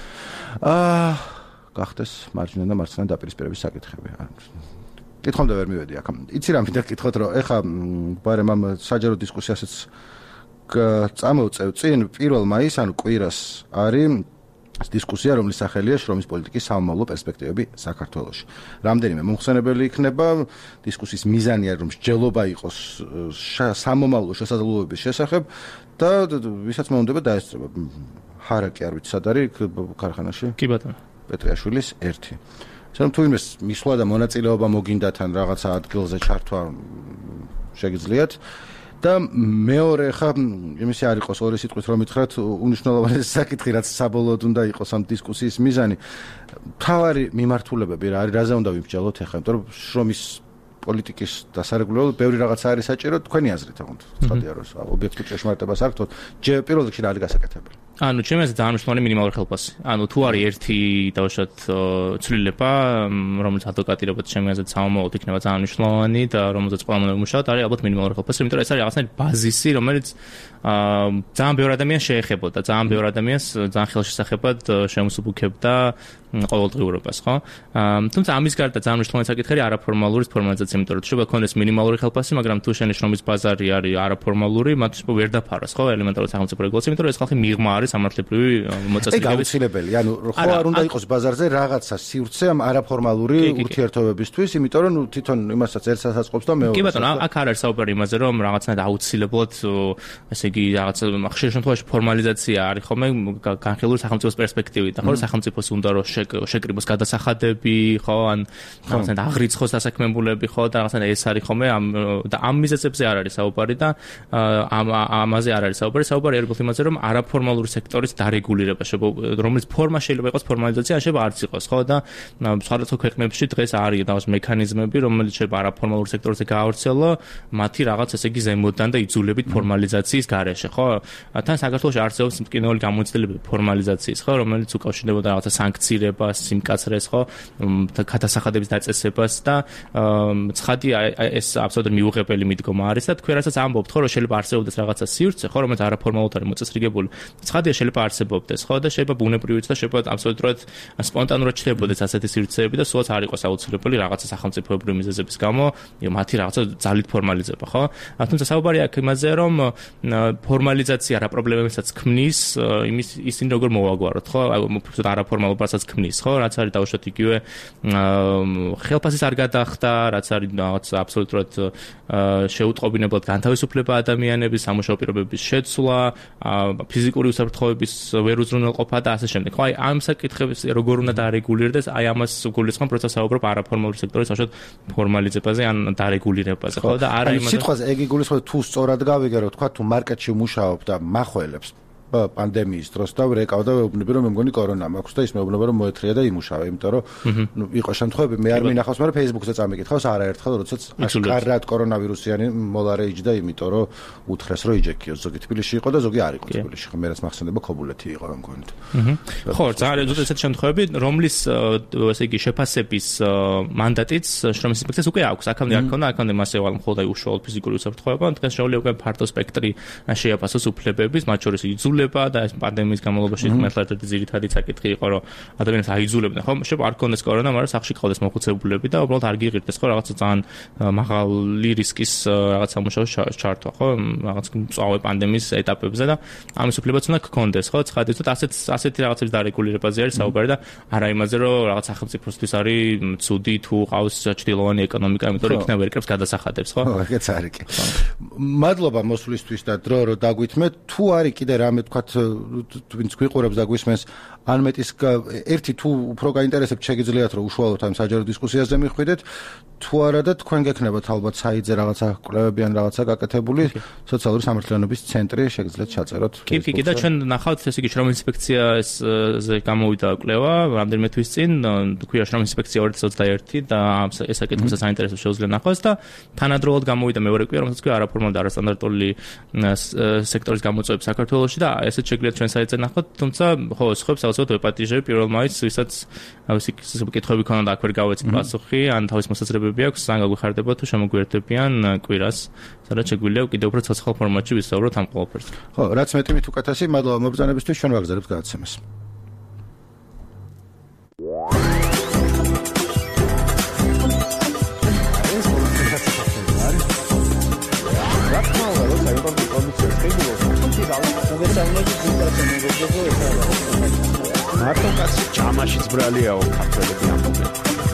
აა გახდეს მარჯვენა და მარცხენა დაპირისპირების საკითხები კითხომდე ვერ მივედი აქ იცი რა მინდა გკითხოთ რომ ეხა ბარემ ამ საჯარო დისკუსიასაც წამოვწევ წინ პირველ მაისს ანუ კვირას არის დისკუსია რომლის სახელია შრომის პოლიტიკის სამომავლო პერსპექტივები საქართველოში. რამდენიმე მომხსენებელი იქნება დისკუსიის მიზანია რომ მსჯელობა იყოს სამომავლო შესაძლებლობების შესახებ და ვისაც მოუნდება დაესწრება. ჰარაკი არ ვიცი სად არის ქარხანაში? კი ბატონო. პეტრიაშვილის ერთი. სამ თუ იმის მისვლა და მონაწილეობა მოგინდათან რაღაცა ადგილზე ჩართვა შეგიძლიათ და მეორე ხა იმისი არ იყოს ორი სიტყვით რომ მითხრათ უნიშნულოვანესი საკითხი რაც საბოლოოდ უნდა იყოს ამ დისკუსიის მიზანი თავარი მიმართულებები რა არის რაზე უნდა ვიმსჯელოთ ახლა იმიტომ რომ შრომის პოლიტიკის დასარეგულებლად ბევრი რაღაცა არის საჭირო თქვენი აზრით აღონთ ცხადია რომ ობიექტურ ჭეშმარიტებას არ გქონთ პირველ რიგში რა არის გასაკეთებელი ანუ ჩემი აზრით ძალიან მნიშვნელოვანი მინიმალური ხელფასი. ანუ თუ არის ერთი დავუშვათ ცვლილება, რომელიც ადვოკატირებად ჩემი აზრით სამომავლოდ იქნება ძალიან მნიშვნელოვანი და რომელზეც ყველა უნდა მუშაოთ, არის ალბათ მინიმალური ხელფასი, იმიტომ რომ ეს არის რაღაცნაირი ბაზისი, რომელიც აა ძალიან ბევრ ადამიანს შეეხებოდა, ძალიან ბევრ ადამიანს ძალიან ხელშესახებად შემოსუბუქებდა ყოველდღიურობას, ხო? თუმცა ამის გარდა ძალიან მნიშვნელოვანი საკითხი არაფორმალური ფორმალიზაცია, იმიტომ რომ შეიძლება გქონდეს მინიმალური ხელფასი, მაგრამ თუ შენი შრომის ბაზარი არის არაფორმალური, მათ ვერ დაფაროს, ხო? ელემენტარული სახელმწიფო რეგულაცია, იმიტომ რომ ეს ხალხი მიღმა სამართლებრივი მოწესრიგების გაუცილებელი. ანუ ხო არ უნდა იყოს ბაზარზე რაღაცა სივრცე ამ არაფორმალური ურთიერთობებისთვის, იმიტომ რომ თვითონ იმასაც ერთსაც აწყობს და მეორეს. კი ბატონო, აქ არ არის საუბარი იმაზე, რომ რაღაცნაირად აუცილებლად, ესე იგი, რაღაცა ხშირ შემთხვევაში ფორმალიზაცია არის ხოლმე განხილული სახელმწიფოს პერსპექტივით, ხო, სახელმწიფოს უნდა რომ შეკრიბოს გადასახადები, ხო, ან რაღაცნაირად აღრიცხოს დასაქმებულები, ხო, და რაღაცნაირად ეს არის ხოლმე ამ და ამ მიზეზებზე არ არის საუბარი და ამ ამაზე არ არის საუბარი, საუბარი არის იმაზე, რომ არაფორმალური სექტორის დარეგულირება, რომელიც ფორმა შეიძლება იყოს ფორმალიზაცია, შეიძლება არც იყოს, ხო და სხვადასხვა ქვეყნებში დღეს არის რაღაც მექანიზმები, რომელიც შეიძლება არაფორმალურ სექტორზე გაავრცელო, მათი რაღაც ესე იგი ზემოდან და იძულებით ფორმალიზაციის გარეშე, ხო? თან საქართველოში არსებობს მტკივნეული გამოცდილებები ფორმალიზაციის, ხო, რომელიც უკავშირდებოდა რაღაცა სანქცირებას, სიმკაცრეს, ხო, გადასახადების დაწესებას და ცხადი ეს აბსოლუტურად მიუღებელი მიდგომა არის და თქვენ რასაც ამბობთ, ხო, რომ შეიძლება არსებობდეს რაღაცა სივრცე, ხო, რომელიც არაფორმალურად არის მოწესრიგებული. ცხადია შეიძლება არსებობდეს, ხო და შეიძლება ბუნებრივიც და შეიძლება აბსოლუტურად სპონტანურად ჩნდებოდეს ასეთი სივრცეები და სულაც არ იყოს აუცილებელი რაღაცა სახელმწიფოებრივი მიზეზების გამო მათი რაღაცა ძალით ფორმალიზება, ხო? თუმცა საუბარი აქ იმაზე, რომ ფორმალიზაცია რა პრობლემებსაც ქმნის, იმის ისინი როგორ მოვაგვაროთ, ხო? უბრალოდ არაფორმალობასაც ქმნის, ხო? რაც არის დაუშვათ იგივე ხელფასის არ გადახდა, რაც არის რაღაც აბსოლუტურად შეუტყობინებლად განთავისუფლება ადამიანების სამუშაო პირობების შეცვლა, ფიზიკური უსაფრთხოების ვერ უზრუნველყოფა და ასე შემდეგ. ხო, აი ამ საკითხებს როგორ უნდა დარეგულირდეს, აი ამას გულისხმობ, როცა საუბრობ არაფორმალური სექტორის ბავშვად ფორმალიზებაზე ან დარეგულირებაზე, ხო და არა იმაზე. სიტყვაზე ეგ იგულისხმება თუ სწორად გავიგე, რომ თქვა თუ მარკეტში მუშაობ და მახველებს პანდემიის დროს და ვრეკავ და ვეუბნები რომ მე მგონი კორონა მაქვს და ის მეუბნება რომ მოეთრია და იმუშავა, იმიტომ რომ ნუ იყო შემთხვევები მე არ მინახავს, მაგრამ Facebook-ზე წამიკითხავს არაერთხელ, როდესაც აშკარად კორონავირუსიანი მოლარე იჯდა, იმიტომ რომ უთხრეს რომ იჯექიოს, ზოგი თბილისში იყო და ზოგი არ იყო თბილისში, მე რაც მახსენდება ქობულეთი იყო მე მგონი. ხო, ძალიან ზუსტად ესეთი შემთხვევები, რომლის ესე იგი შეფასების მანდატიც შრომის ინსპექციას უკვე აქვს. აქამდე არ ქონდა, აქამდე მასე ვალ მხოლოდ აი უშუალოდ ფიზიკური უსაფრთხოება, დღეს შეუძლია უკვე ფართო სპექტრი შეაფასოს უფლებების, მათ შორის იძულება და ეს პანდემიის განმავლობაში მართლა ერთ-ერთი ძირითადი საკითხი იყო, რომ ადამიანებს აიძულებდნენ, ხო, შეიძლება არ ქონდეს კორონა, მაგრამ სახში ყავდეს მოხუცებულები და უბრალოდ არ გიღირდეს, ხო, რაღაცა ძალიან მაღალი რისკის რაღაც სამუშაოს ჩართვა, ხო, რაღაც მწვავე პანდემიის ეტაპებზე და ამის უფლებაც უნდა გქონდეს, ხო, ცხადია, თუმცა ასეთ ასეთი რაღაცების დარეგულირებაზე არის საუბარი და არა იმაზე, რომ რაღაც სახელმწიფოსთვის არის ცუდი თუ ყავს ჭრილოვანი ეკონომიკა, იმიტომ რომ იქნება ერკებს გადასახადებს, ხო? ხო, ეგეც არის კი. მადლობა მოსვლისთვის და დრო რომ დაგვითმეთ, თუ არის კიდე რამე თქვათ ვინც გვიყურებს და გვისმენს ან მეტის ერთი თუ უფრო გაინტერესებთ შეგიძლიათ რომ უშუალოდ ამ საჯარო დისკუსიაზე მიხვიდეთ თუ არა და თქვენ გექნებათ ალბათ საიტზე რაღაცა კვლევები ან რაღაცა გაკეთებული სოციალური სამართლიანობის ცენტრი შეგიძლიათ ჩაწეროთ კი კი და ჩვენ ნახავთ ესე იგი შრომ ინსპექციაზე გამოვიდა კვლევა რამდენიმე თვის წინ თქვია შრომ ინსპექცია ორი ათას ოცდაერთი და ეს საკითხი საინტერესო შეუძლია ნახოს და თანადროულად გამოვიდა მეორე კვირა რომელსაც ქვია არაფორმალ და არასტანდარტული სექტორის გამოწვევები საქართველოში და ესეც შეგიძლიათ ჩვენ საიტზე ნახოთ თუმცა ხო სხვებს ალბათ ვეპატიჟები პირველ მაისს ვისაც ავისი კითხვები ქონოდა აქ ვერ გავეცი პასუხი ან თავის მოსაზრებები აქვს ან გაგვიხარდება თუ შემოგვიერთებიან კვირას სადაც შეგვიძლია კიდევ უფრო ცოცხალ ფორმატში ვისაუბროთ ამ ყველაფერზე ხო რაც მეტი მით უკეთესი მადლობა მობრძანებისთვის ჩვენ ვაგზავნებთ გადაცემას მარტო კაცი ჯამაშიც ბრალიაო ქართველები ამბობენ.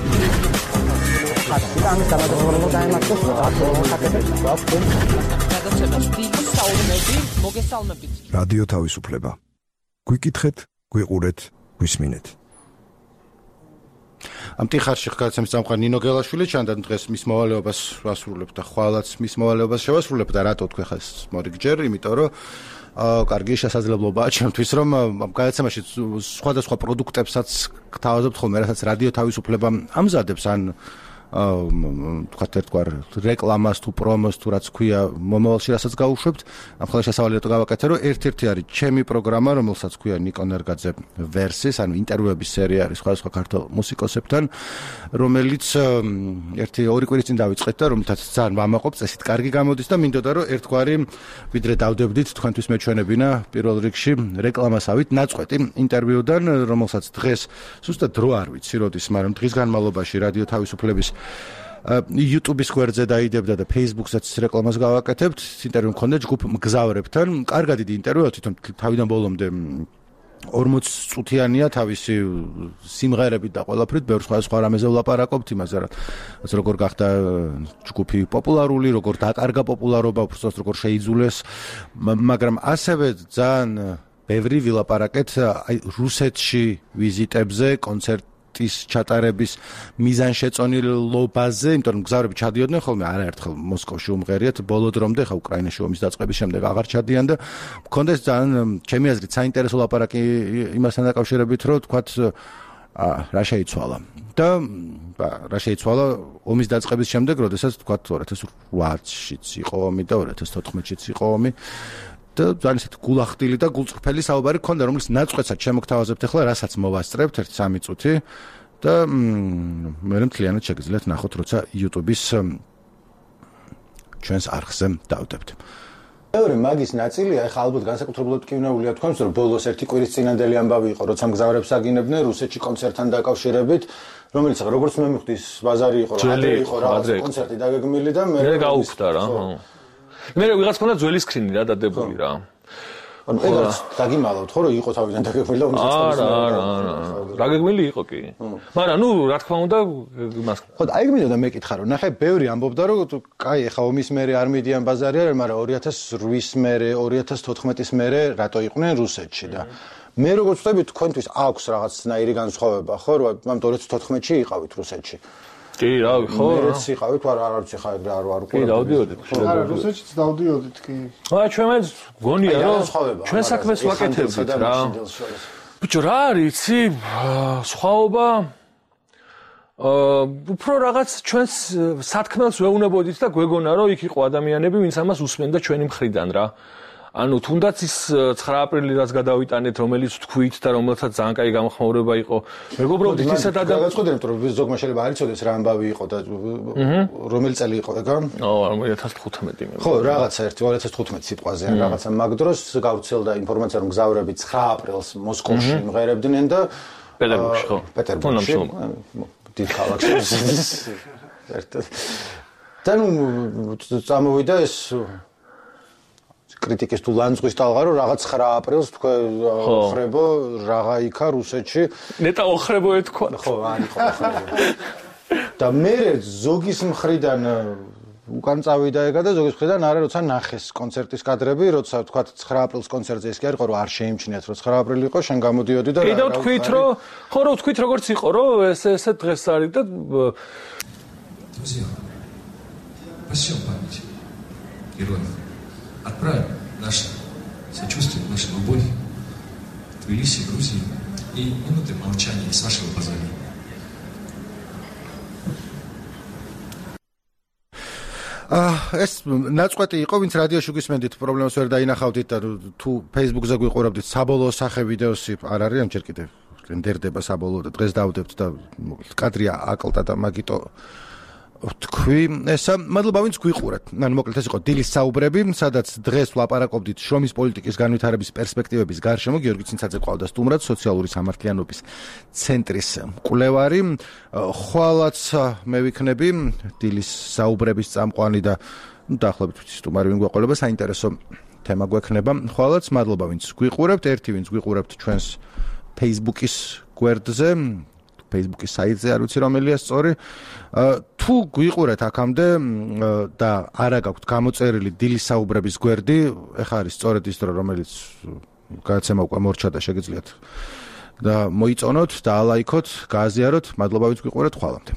ამის დამადროულობა დაემართოს აკეთებს გვაქვს გადაცემას დიდი საუბნები მოგესალმებით. რადიო თავისუფლება. გვიკითხეთ, გვიყურეთ, გვისმინეთ. ამ ტიხარში გადაცემის წამყვანი ნინო გელაშვილი ჩანდა დღეს მის მოვალეობას ვასრულებთ და ხვალაც მის მოვალეობას შევასრულებთ და რატო თქვი ხას მორიგჯერ იმიტომ რომ აა კარგი შესაძლებლობაა ჩემთვის რომ ამ გადაცემაში სხვადასხვა პროდუქტებსაც გთავაზობთ ხოლმე რასაც რადიო თავისუფლება ამზადებს ან თქვათ ერთგვარ რეკლამას თუ პრომოს თუ რაც ქვია მომავალში რასაც გავუშვებთ ამ ხოლმე შესავალიო გავაკეთე რომ ერთ-ერთი არის ჩემი პროგრამა რომელსაც ქვია ნიკო ნერგაძე ვერსის ანუ ინტერვიუების სერია არის სხვადასხვა ქართულ მუსიკოსებთან რომელიც ერთი ორი კვირის წინ დავიწყეთ და რომელთაც ძალიან ვამაყობ წესით კარგი გამოდის და მინდოდა რომ ერთგვარი ვიდრე დავდებდით თქვენთვის მეჩვენებინა პირველ რიგში რეკლამასავით ნაწყვეტი ინტერვიუდან რომელსაც დღეს ზუსტად დრო არ ვიცი როდის მაგრამ დღის განმავლობაში რადიო თავისუფლების YouTube-ის გვერდზე დაიდებდა და Facebook-საც რეკლამას გავაკეთებთ. ინტერვიუ მქონდა ჯგუფ მგზავრებთან. კარგად დიდი ინტერვიუა, თვითონ თავიდან ბოლომდე ორმოც წუთიანია თავისი სიმღერებით და ყველაფრით, ბევრ სხვა სხვა რამეზე ვლაპარაკობთ იმაზე, რაც როგორ გახდა ჯგუფი პოპულარული, როგორ დაკარგა პოპულარობა, უბრალოდ როგორ შეიძულეს, მაგრამ ასევე ძალიან ბევრი ვილაპარაკეთ აი რუსეთში ვიზიტებზე, კონცერტ ის ჩატარების მიზანშეწონილობაზე, იმიტომ რომ გზავრები ჩადიოდნენ ხოლმე არაერთხელ მოსკოვში უმღერიათ, ბოლო დრომდე ხა უკრაინაში ომის დაწყების შემდეგ აღარ ჩადიან და მქონდეს ძალიან ჩემი აზრით საინტერესო ლაპარაკი იმასთან დაკავშირებით, რომ თქვათ რა შეიცვალა. და რა შეიცვალა ომის დაწყების შემდეგ, როდესაც თქვათ ორი ათას ოთხშიც იყო ომი და ორი ათას თოთხმეტშიც იყო ომი. და ძალიან ისეთ გულახდილი და გულწრფელი საუბარი ქონდა, რომელიც ნაწყვეტსაც შემოგთავაზებთ ახლა, რასაც მოვასწრებთ ერთი სამი წუთი და მე მთლიანად შეგიძლიათ ნახოთ, როცა YouTube-ის ჩვენს არხზე დავდებთ. მეორე მაგის ნაწილია, ახლა ალბათ განსაკუთრებულად კინოულია თქვენს, რომ ბოლოს ერთი კვირის წინანდელი ამბავი იყო, როცა მგზავრებს აგინებდნენ რუსეთში კონცერტთან დაკავშირებით, რომელიც როგორც მე მივხვდი, ბაზარი იყო, ადრე იყო რაღაც კონცერტი დაგეგმილი და მე გავუხდა რა. მე ვიღაც ქონდა ძველი სკრინი რა დადებული რა. ანუ ეგაც დაგიმალავთ ხო რომ იყო თავიდან დაგეგმილი და უმცროსი. არა, არა, არა. დაგეგმილი იყო კი. მაგრამ ნუ რა თქმა უნდა იმას. ხო და აი მინდოდა მეკითხა რომ ნახე ბევრი ამბობდა რომ კაი ახლა ომის მერე არ მიდიან ბაზარი არა, მაგრამ ორი ათას ოთხის მერე, ორი ათას თოთხმეტის მერე რატო იყვნენ რუსეთში და მე როგორც ვთქვი თქვენთვის აქვს რაღაცნაირი განსხვავება ხო რომ ამ ორი ათას თოთხმეტში იყავით რუსეთში. კი, რა, ხო. მეც იყავით, არა, არ ვიცი ხა ეგ რა არ ვარ უკვე. კი, დავდიოდით. არა, რუსეთშიც დავდიოდით კი. აა, ჩვენ გონია რომ ჩვენ საქმეს ვაკეთებდით რა. ბიჭო, რა არის, იცი? სხვაობა აა, უფრო რაღაც ჩვენს სათქმელს ვეუნებოდით და გვეგონა რომ იქ იყო ადამიანები, ვინც ამას უსმენდა ჩვენი მხრიდან რა. ანუ თუნდაც ის ცხრა აპრილი რაც გადავიტანეთ, რომელიც თქვით და რომელსაც ძალიან კაი გამოხმაურება იყო. მეგობრებო, ისეთ ადამიანებს გადავწყვეტეთ, რომ ზოგმა შეიძლება არ იცოდეს რა ამბავი იყო და რომელი წელი იყო ეგა? ო, ორი ათას თხუთმეტი მე. ხო, რაღაცა ერთი ორი ათას თხუთმეტი სიტყვაზე ან რაღაცა მაგ დროს გავრცელდა ინფორმაცია, რომ მგზავრები ცხრა აპრილს მოსკოვში იმღერებდნენ და პეტერბურგში ხო. პეტერბურგში. დიდ ქალაქში. ერთად. და ნუ წამოვიდა ეს კრიტიკის თუ ლანძღვის ტალღა რომ რაღაც ცხრა აპრილს თქვენ ოხრებო რაღა იქა რუსეთში ნეტა ოხრებო ეთქვა ხო არ იყო ოხრებო და მე ზოგის მხრიდან უკან წავიდა ეგა და ზოგის მხრიდან არა როცა ნახეს კონცერტის კადრები, როცა თქვა ცხრა აპრილის კონცერტზე ეს კი არ იყო რომ არ შეიმჩნიათ რომ ცხრა აპრილი იყო, შენ გამოდიოდი და კიდევ თქვით რომ ხო რომ თქვით როგორც იყო რომ ეს ესე დღეს არის და друзья, спасибо памяти героев. Отправим наше сочувствие, нашу любовь в Тбилиси, Грузии и минуты молчания с вашего позволения. ეს ნაწყვეტი იყო, ვინც რადიოში გისმენდით, პრობლემას ვერ დაინახავდით და თუ Facebook-ზე გვიყურებდით, საბოლოო სახე ვიდეოსი არ არის, ამჯერ კიდევ ნდერდება საბოლოო და დღეს დავდებთ და კადრია აკლდა და მაგიტო თქვი, ესა მადლობა ვინც გვიყურეთ. ანუ მოკლედ ეს იყო დილის საუბრები, სადაც დღეს ვლაპარაკობდით შრომის პოლიტიკის განვითარების პერსპექტივების გარშემო. გიორგი ცინცაძე ყავდა სტუმრად, სოციალური სამართლიანობის ცენტრის მკვლევარი. ხვალაც მე ვიქნები დილის საუბრების წამყვანი და დაახლოებით სტუმარი ვინ გვეყოლება, საინტერესო თემა გვექნება. ხვალაც მადლობა ვინც გვიყურებთ, ერთი ვინც გვიყურებთ ჩვენს Facebook-ის გვერდზე. Facebook-ის საიტზე არ ვიცი რომელია სწორი. თუ გვიყურეთ აქამდე და არა გაქვთ გამოწერილი დილის საუბრების გვერდი, ეხა არის სწორედ ის დრო, რომელიც გადაცემა უკვე მორჩა და შეგიძლიათ და მოიწონოთ და ალაიქოთ, გააზიაროთ. მადლობა ვინც გვიყურეთ, ხვალამდე.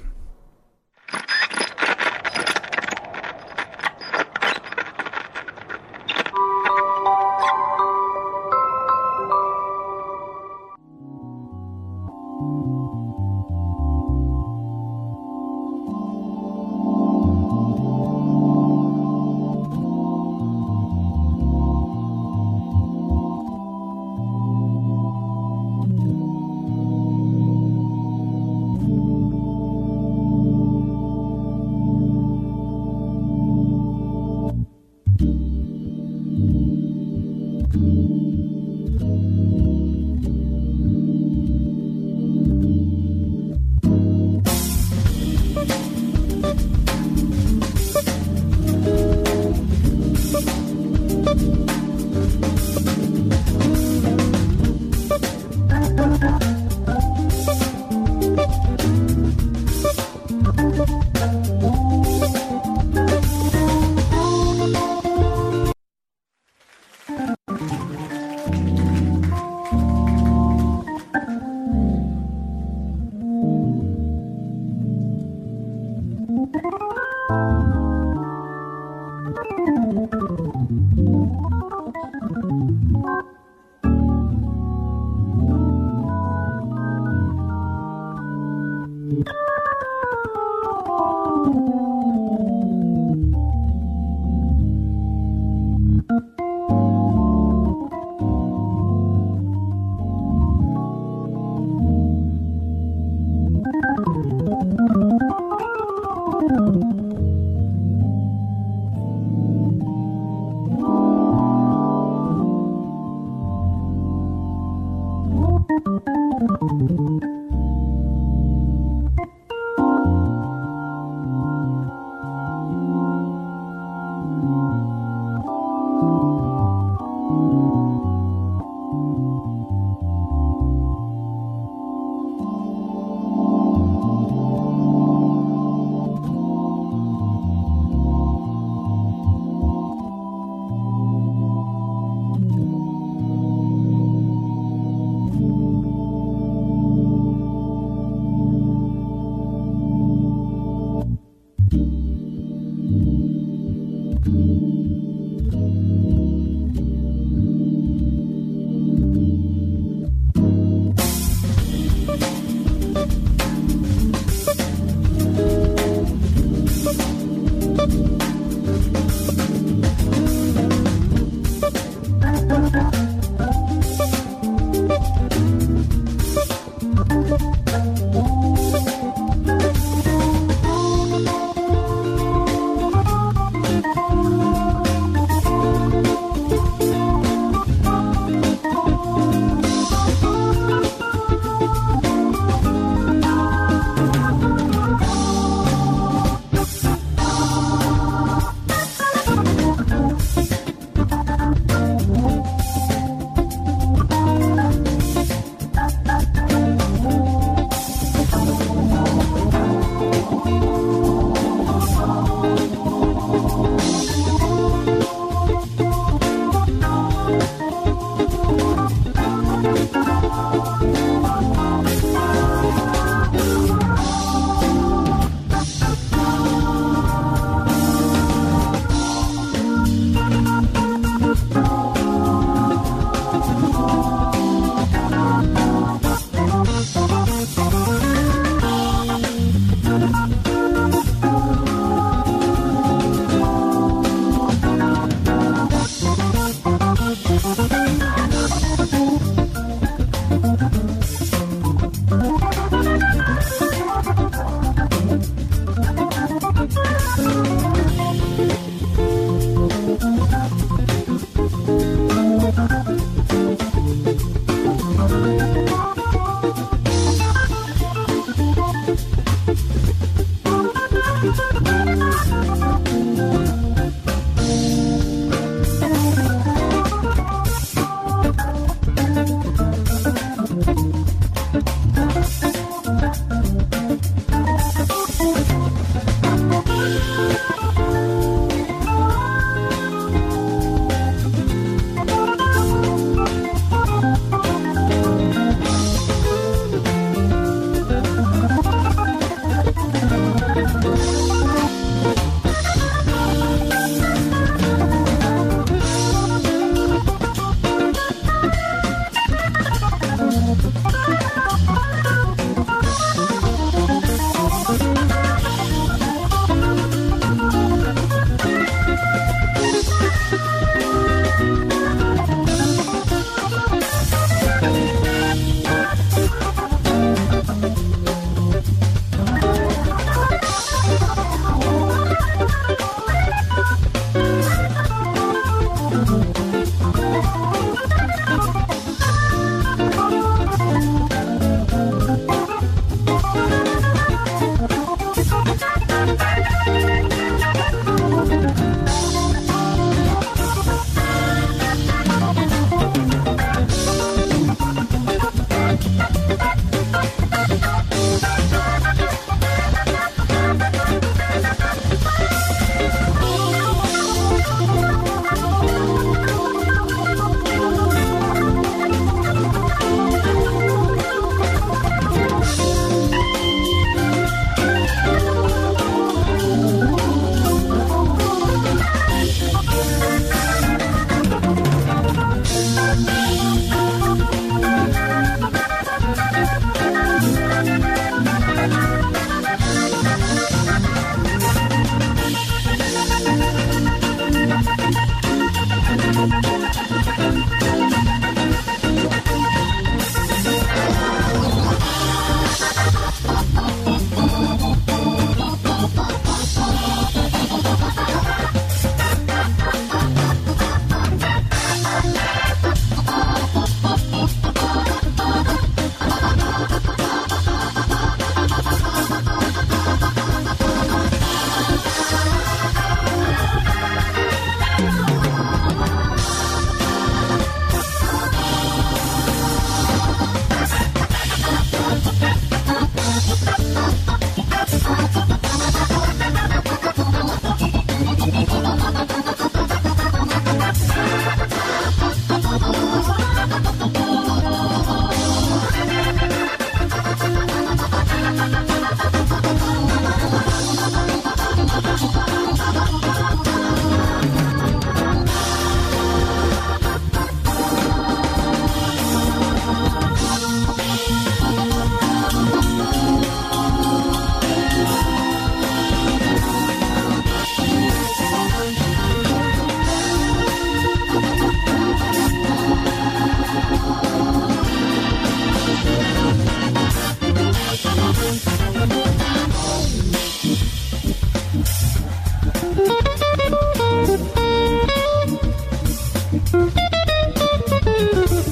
Thank you.